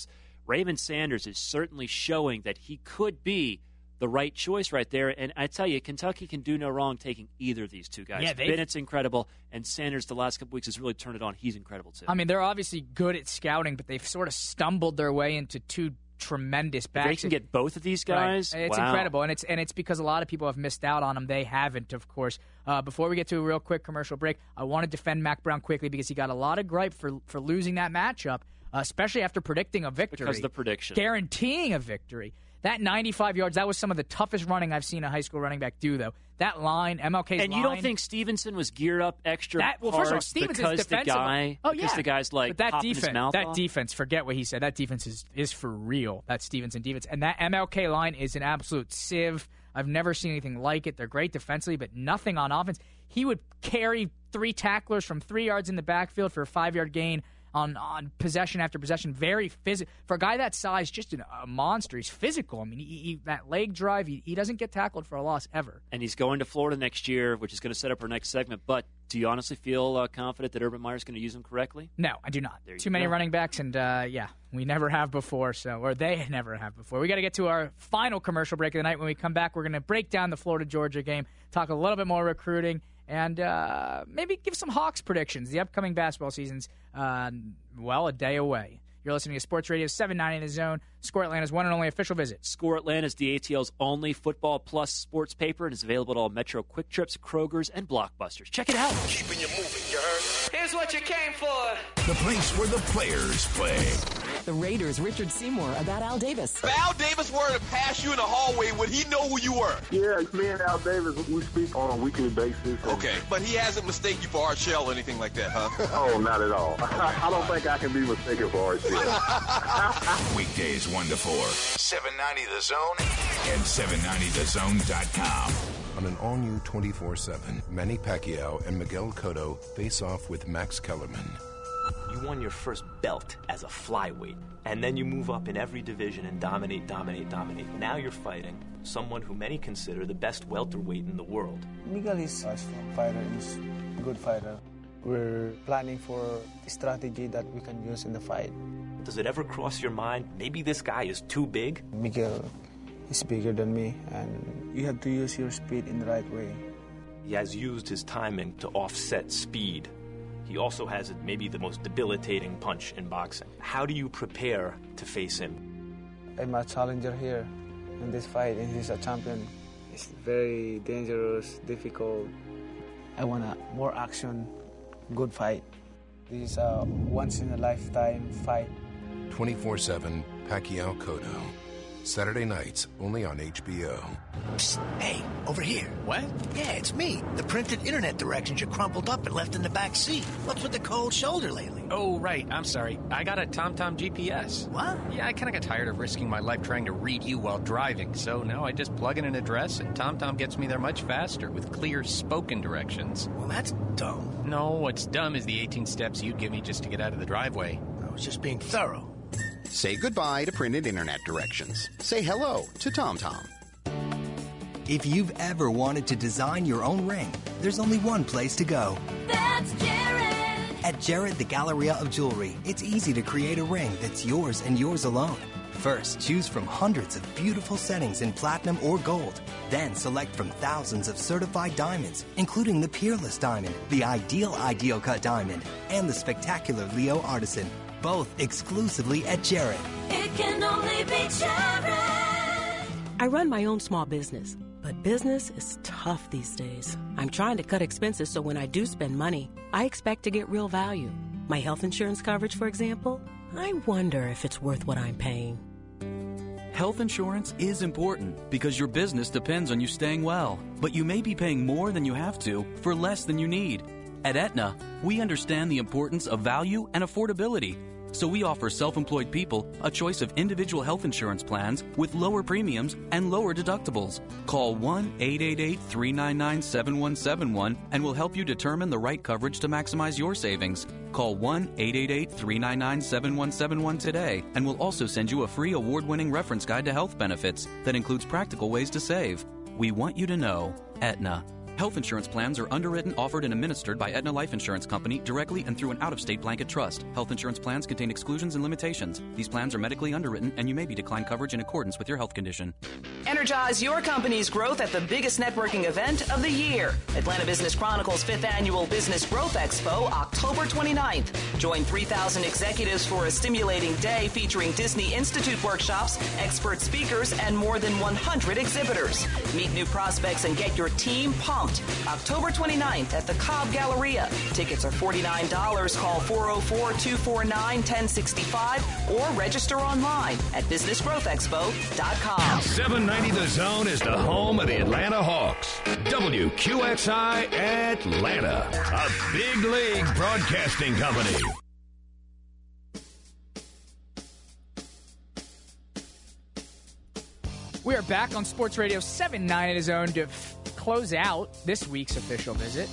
Speaker 2: Raymond Sanders is certainly showing that he could be the right choice right there. And I tell you, Kentucky can do no wrong taking either of these two guys.
Speaker 3: Yeah,
Speaker 2: Bennett's incredible, and Sanders the last couple weeks has really turned it on. He's incredible, too.
Speaker 3: I mean, they're obviously good at scouting, but they've sort of stumbled their way into two tremendous backs.
Speaker 2: They can get both of these guys?
Speaker 3: Right. It's
Speaker 2: wow.
Speaker 3: incredible, and it's and it's because a lot of people have missed out on them. They haven't, of course. Uh, before we get to a real quick commercial break, I want to defend Mac Brown quickly because he got a lot of gripe for, for losing that matchup, uh, especially after predicting a victory.
Speaker 2: Because of the prediction.
Speaker 3: Guaranteeing a victory. That ninety-five yards, that was some of the toughest running I've seen a high school running back do, though. That line, M L K's line.
Speaker 2: And you don't think Stevenson was geared up extra
Speaker 3: that, well,
Speaker 2: hard
Speaker 3: first of all, Stevenson's
Speaker 2: because the
Speaker 3: defensive.
Speaker 2: guy,
Speaker 3: oh,
Speaker 2: because
Speaker 3: yeah.
Speaker 2: the guy's like
Speaker 3: but that
Speaker 2: popping
Speaker 3: defense,
Speaker 2: his mouth
Speaker 3: That
Speaker 2: off?
Speaker 3: defense, forget what he said. That defense is, is for real. That Stevenson defense. And that M L K line is an absolute sieve. I've never seen anything like it. They're great defensively, but nothing on offense. He would carry three tacklers from three yards in the backfield for a five-yard gain on, on possession after possession. Very physical. For a guy that size, just an, a monster. He's physical. I mean, he, he, that leg drive, he, he doesn't get tackled for a loss ever.
Speaker 2: And he's going to Florida next year, which is going to set up our next segment. But do you honestly feel uh, confident that Urban Meyer's going to use him correctly?
Speaker 3: No, I do not.
Speaker 2: There
Speaker 3: Too many
Speaker 2: go.
Speaker 3: running backs, and uh, yeah, we never have before, so or they never have before. We got to get to our final commercial break of the night. When we come back, we're going to break down the Florida-Georgia game, talk a little bit more recruiting, and uh, maybe give some Hawks predictions. The upcoming basketball season's, uh, well, a day away. You're listening to Sports Radio seven ninety in the Zone, Score Atlanta's one and only official visit.
Speaker 2: Score Atlanta is the A T L's only Football Plus sports paper and is available at all Metro Quick Trips, Kroger's, and Blockbusters. Check it out.
Speaker 18: Keeping you moving, you heard? Here's what you came for.
Speaker 16: The place where the players play.
Speaker 4: The Raiders' Richard Seymour about Al Davis.
Speaker 8: If Al Davis were to pass you in the hallway, would he know who you were?
Speaker 11: Yeah, me and Al Davis, we speak on a weekly basis.
Speaker 8: Okay, but he hasn't mistaken you for Art Shell or anything like that, huh?
Speaker 11: Oh, not at all. I don't think I can be mistaken for Art Shell.
Speaker 16: Weekdays one to four, seven ninety The Zone and seven ninety the zone dot com.
Speaker 19: On an all-new twenty-four seven, Manny Pacquiao and Miguel Cotto face off with Max Kellerman.
Speaker 20: You won your first belt as a flyweight, and then you move up in every division and dominate, dominate, dominate. Now you're fighting someone who many consider the best welterweight in the world.
Speaker 21: Miguel is a strong fighter, he's a good fighter. We're planning for a strategy that we can use in the fight.
Speaker 20: Does it ever cross your mind, maybe this guy is too big?
Speaker 21: Miguel is bigger than me, and you have to use your speed in the right way.
Speaker 20: He has used his timing to offset speed. He also has maybe the most debilitating punch in boxing. How do you prepare to face him?
Speaker 21: I'm a challenger here in this fight, and he's a champion. It's very dangerous, difficult. I want a more action, good fight. This is a once-in-a-lifetime fight.
Speaker 19: twenty-four seven, Pacquiao Cotto. Saturday nights, only on H B O.
Speaker 12: Psst, hey, over here. What? Yeah, it's me. The printed internet directions you crumpled up and left in the back seat. What's with the cold shoulder lately?
Speaker 24: Oh, right. I'm sorry. I got a TomTom G P S.
Speaker 12: What?
Speaker 24: Yeah, I kind of got tired of risking my life trying to read you while driving, so now I just plug in an address and TomTom gets me there much faster with clear spoken directions.
Speaker 12: Well, that's dumb.
Speaker 24: No, what's dumb is the eighteen steps you'd give me just to get out of the driveway.
Speaker 12: I was just being thorough.
Speaker 25: Say goodbye to printed internet directions. Say hello to TomTom.
Speaker 26: If you've ever wanted to design your own ring, there's only one place to go.
Speaker 18: That's Jared.
Speaker 26: At Jared the Galleria of Jewelry, it's easy to create a ring that's yours and yours alone. First, choose from hundreds of beautiful settings in platinum or gold. Then select from thousands of certified diamonds, including the Peerless Diamond, the Ideal Ideal Cut Diamond, and the spectacular Leo Artisan. Both exclusively at Jared.
Speaker 18: It can only be Jared.
Speaker 27: I run my own small business, but business is tough these days. I'm trying to cut expenses so when I do spend money, I expect to get real value. My health insurance coverage, for example, I wonder if it's worth what I'm paying.
Speaker 23: Health insurance is important because your business depends on you staying well, but you may be paying more than you have to for less than you need. At Aetna, we understand the importance of value and affordability, so we offer self-employed people a choice of individual health insurance plans with lower premiums and lower deductibles. Call one eight eight eight, three nine nine, seven one seven one and we'll help you determine the right coverage to maximize your savings. Call one eight eight eight, three nine nine, seven one seven one today, and we'll also send you a free award-winning reference guide to health benefits that includes practical ways to save. We want you to know, Aetna, Health insurance plans are underwritten, offered, and administered by Aetna Life Insurance Company directly and through an out-of-state blanket trust. Health insurance plans contain exclusions and limitations. These plans are medically underwritten, and you may be declined coverage in accordance with your health condition.
Speaker 1: Energize your company's growth at the biggest networking event of the year. Atlanta Business Chronicle's fifth Annual Business Growth Expo, October twenty-ninth. Join three thousand executives for a stimulating day featuring Disney Institute workshops, expert speakers, and more than one hundred exhibitors. Meet new prospects and get your team pumped. October twenty-ninth at the Cobb Galleria. Tickets are forty-nine dollars. Call four oh four, two four nine, one oh six five or register online at business growth expo dot com.
Speaker 5: seven ninety The Zone is the home of the Atlanta Hawks. W Q X I Atlanta, a big league broadcasting company.
Speaker 3: We are back on Sports Radio seven ninety The Zone to f- close out this week's official visit.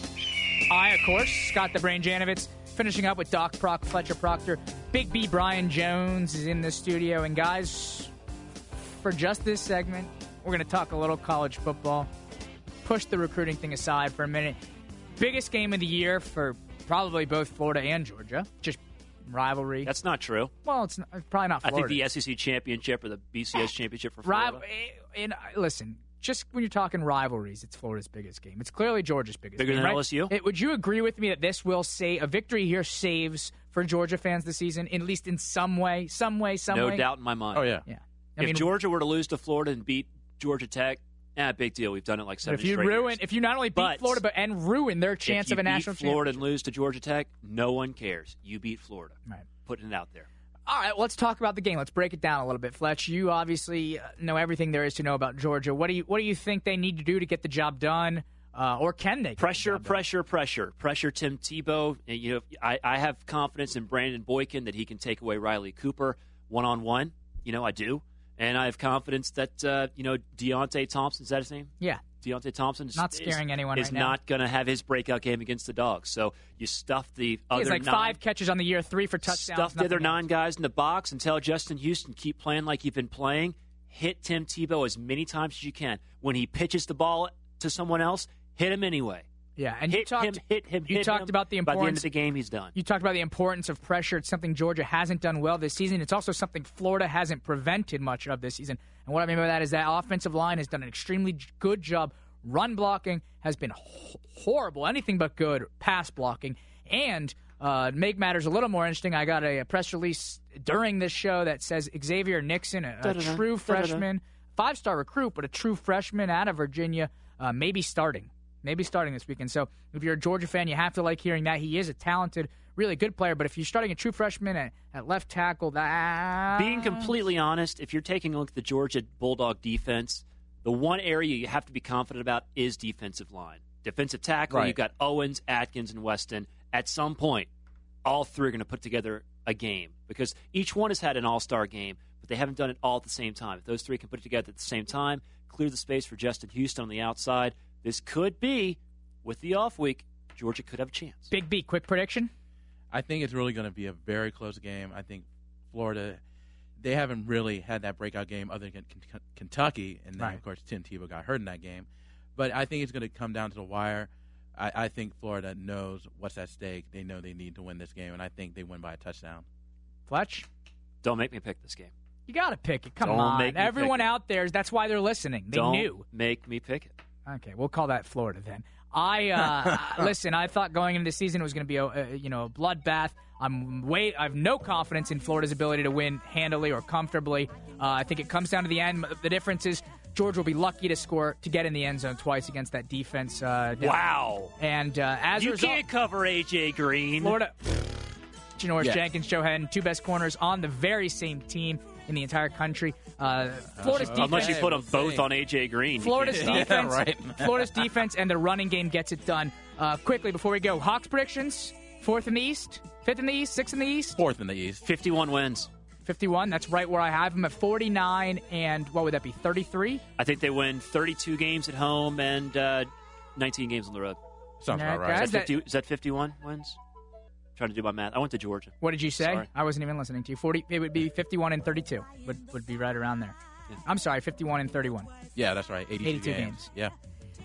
Speaker 3: I, of course, Scott the Brain Janovitz, finishing up with Doc Proc, Fletcher Proctor. Big B Brian Jones is in the studio. And, guys, for just this segment, we're going to talk a little college football. Push the recruiting thing aside for a minute. Biggest game of the year for probably both Florida and Georgia. Just rivalry.
Speaker 2: That's not true.
Speaker 3: Well, it's, not, it's probably not Florida.
Speaker 2: I think the S E C championship or the B C S championship for Florida.
Speaker 3: Rival- and, uh, listen, just when you're talking rivalries, it's Florida's biggest game. It's clearly Georgia's biggest
Speaker 2: Bigger
Speaker 3: game.
Speaker 2: than
Speaker 3: right?
Speaker 2: L S U?
Speaker 3: It, would you agree with me that this will say a victory here saves for Georgia fans this season, at least in some way, some way, some
Speaker 2: no
Speaker 3: way?
Speaker 2: No doubt in my mind.
Speaker 10: Oh, yeah.
Speaker 3: yeah.
Speaker 2: I if mean, Georgia were to lose to Florida and beat Georgia Tech, eh, big deal. We've done it like seven
Speaker 3: if you
Speaker 2: straight
Speaker 3: ruin,
Speaker 2: years.
Speaker 3: If you not only beat
Speaker 2: but
Speaker 3: Florida but and ruin their chance of a national
Speaker 2: championship. If you beat Florida
Speaker 3: championship.
Speaker 2: and lose to Georgia Tech, no one cares. You beat Florida.
Speaker 3: Right.
Speaker 2: Putting it out there.
Speaker 3: All right, let's talk about the game. Let's break it down a little bit. Fletch, you obviously know everything there is to know about Georgia. What do you What do you think they need to do to get the job done, uh, or can they? Get
Speaker 2: pressure,
Speaker 3: the job
Speaker 2: pressure,
Speaker 3: done?
Speaker 2: pressure, pressure. Tim Tebow. And, you know, I, I have confidence in Brandon Boykin that he can take away Riley Cooper one on one. You know, I do, and I have confidence that uh, you know Deontay Thompson. Is that his name?
Speaker 3: Yeah.
Speaker 2: Deontay Thompson is
Speaker 3: not scaring
Speaker 2: is,
Speaker 3: anyone
Speaker 2: is
Speaker 3: right now.
Speaker 2: not going to have his breakout game against the Dogs. So you stuff the
Speaker 3: He
Speaker 2: other
Speaker 3: has like
Speaker 2: nine,
Speaker 3: five catches on the year, three for touchdowns.
Speaker 2: Stuff the other
Speaker 3: else.
Speaker 2: nine guys in the box and tell Justin Houston, keep playing like you've been playing. Hit Tim Tebow as many times as you can. When he pitches the ball to someone else, hit him anyway.
Speaker 3: Yeah, and
Speaker 2: hit
Speaker 3: you talked,
Speaker 2: him, hit him,
Speaker 3: you
Speaker 2: hit
Speaker 3: talked
Speaker 2: him.
Speaker 3: about the importance.
Speaker 2: By the end of the game, he's done.
Speaker 3: You talked about the importance of pressure. It's something Georgia hasn't done well this season. It's also something Florida hasn't prevented much of this season. And what I mean by that is that offensive line has done an extremely good job. Run blocking has been ho- horrible, anything but good pass blocking. And uh, to make matters a little more interesting, I got a, a press release during this show that says Xavier Nixon, a, a true freshman, five-star recruit, but a true freshman out of Virginia, uh, maybe starting. Maybe starting this weekend. So if you're a Georgia fan, you have to like hearing that. He is a talented, really good player. But if you're starting a true freshman at, at left tackle, that...
Speaker 2: Being completely honest, if you're taking a look at the Georgia Bulldog defense, the one area you have to be confident about is defensive line. Defensive tackle,
Speaker 10: right.
Speaker 2: You've got Owens, Atkins, and Weston. At some point, all three are going to put together a game because each one has had an all-star game, but they haven't done it all at the same time. If those three can put it together at the same time, clear the space for Justin Houston on the outside, this could be, with the off week, Georgia could have a chance.
Speaker 3: Big B, quick prediction?
Speaker 10: I think it's really going to be a very close game. I think Florida, they haven't really had that breakout game other than Kentucky, and then,
Speaker 3: right.
Speaker 10: of course, Tim Tebow got hurt in that game. But I think it's going to come down to the wire. I, I think Florida knows what's at stake. They know they need to win this game, and I think they win by a touchdown.
Speaker 3: Fletch?
Speaker 2: Don't make me pick this game.
Speaker 3: You got to pick it. Come
Speaker 2: Don't
Speaker 3: on.
Speaker 2: Make me
Speaker 3: Everyone
Speaker 2: pick
Speaker 3: out there, that's why they're listening. They
Speaker 2: Don't
Speaker 3: knew.
Speaker 2: make me pick it.
Speaker 3: Okay, we'll call that Florida then. I uh, listen. I thought going into the season it was going to be a, a you know a bloodbath. I'm way. I have no confidence in Florida's ability to win handily or comfortably. Uh, I think it comes down to the end. The difference is Georgia will be lucky to score to get in the end zone twice against that defense. Uh,
Speaker 2: wow!
Speaker 3: And uh, as
Speaker 2: you
Speaker 3: a result,
Speaker 2: can't cover A J Green.
Speaker 3: Florida. Janoris
Speaker 10: Yeah.
Speaker 3: Jenkins, Joe Hedden, two best corners on the very same team in the entire country. Uh, Florida's defense,
Speaker 2: Unless you put them both on A J Green.
Speaker 3: Florida's
Speaker 2: Yeah,
Speaker 3: defense,
Speaker 10: right.
Speaker 3: Florida's defense, and the running game gets it done. Uh, quickly before we go, Hawks predictions: fourth in the East, fifth in the East, sixth in the East,
Speaker 10: Fourth in the East.
Speaker 2: fifty-one wins.
Speaker 3: fifty-one. That's right where I have them at forty-nine, and what would that be? thirty-three.
Speaker 2: I think they win thirty-two games at home and uh, nineteen games on the road.
Speaker 10: Sounds
Speaker 3: Yeah,
Speaker 10: about right.
Speaker 2: Is that,
Speaker 3: guys, that-
Speaker 2: fifty, is that fifty-one wins? Trying to do my math. I went to Georgia.
Speaker 3: What did you say?
Speaker 2: Sorry.
Speaker 3: I wasn't even listening to you. Forty. It would be fifty-one and thirty-two. Would would be right around there.
Speaker 2: Yeah.
Speaker 3: I'm sorry, fifty-one and thirty-one.
Speaker 10: Yeah, that's right. eighty-two,
Speaker 3: eighty-two
Speaker 10: games.
Speaker 3: games.
Speaker 10: Yeah.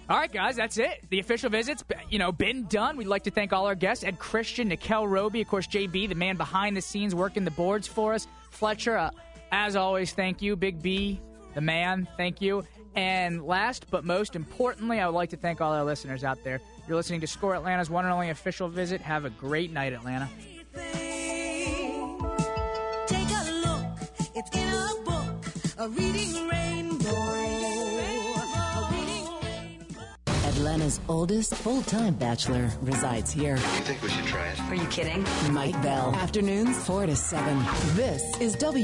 Speaker 3: All right, guys, that's it. The official visit's, you know, been done. We'd like to thank all our guests, Ed Christian, Nikel Roby, of course, J B, the man behind the scenes working the boards for us. Fletcher, uh, as always, thank you. Big B, the man, thank you. And last but most importantly, I would like to thank all our listeners out there. You're listening to Score Atlanta's one and only official visit. Have a great night, Atlanta.
Speaker 18: Take a look, it's in a book, a reading rainbow.
Speaker 4: Atlanta's oldest full-time bachelor resides here.
Speaker 6: You think we should try it?
Speaker 4: Are you kidding? Mike Bell. Afternoons four to seven. This is W.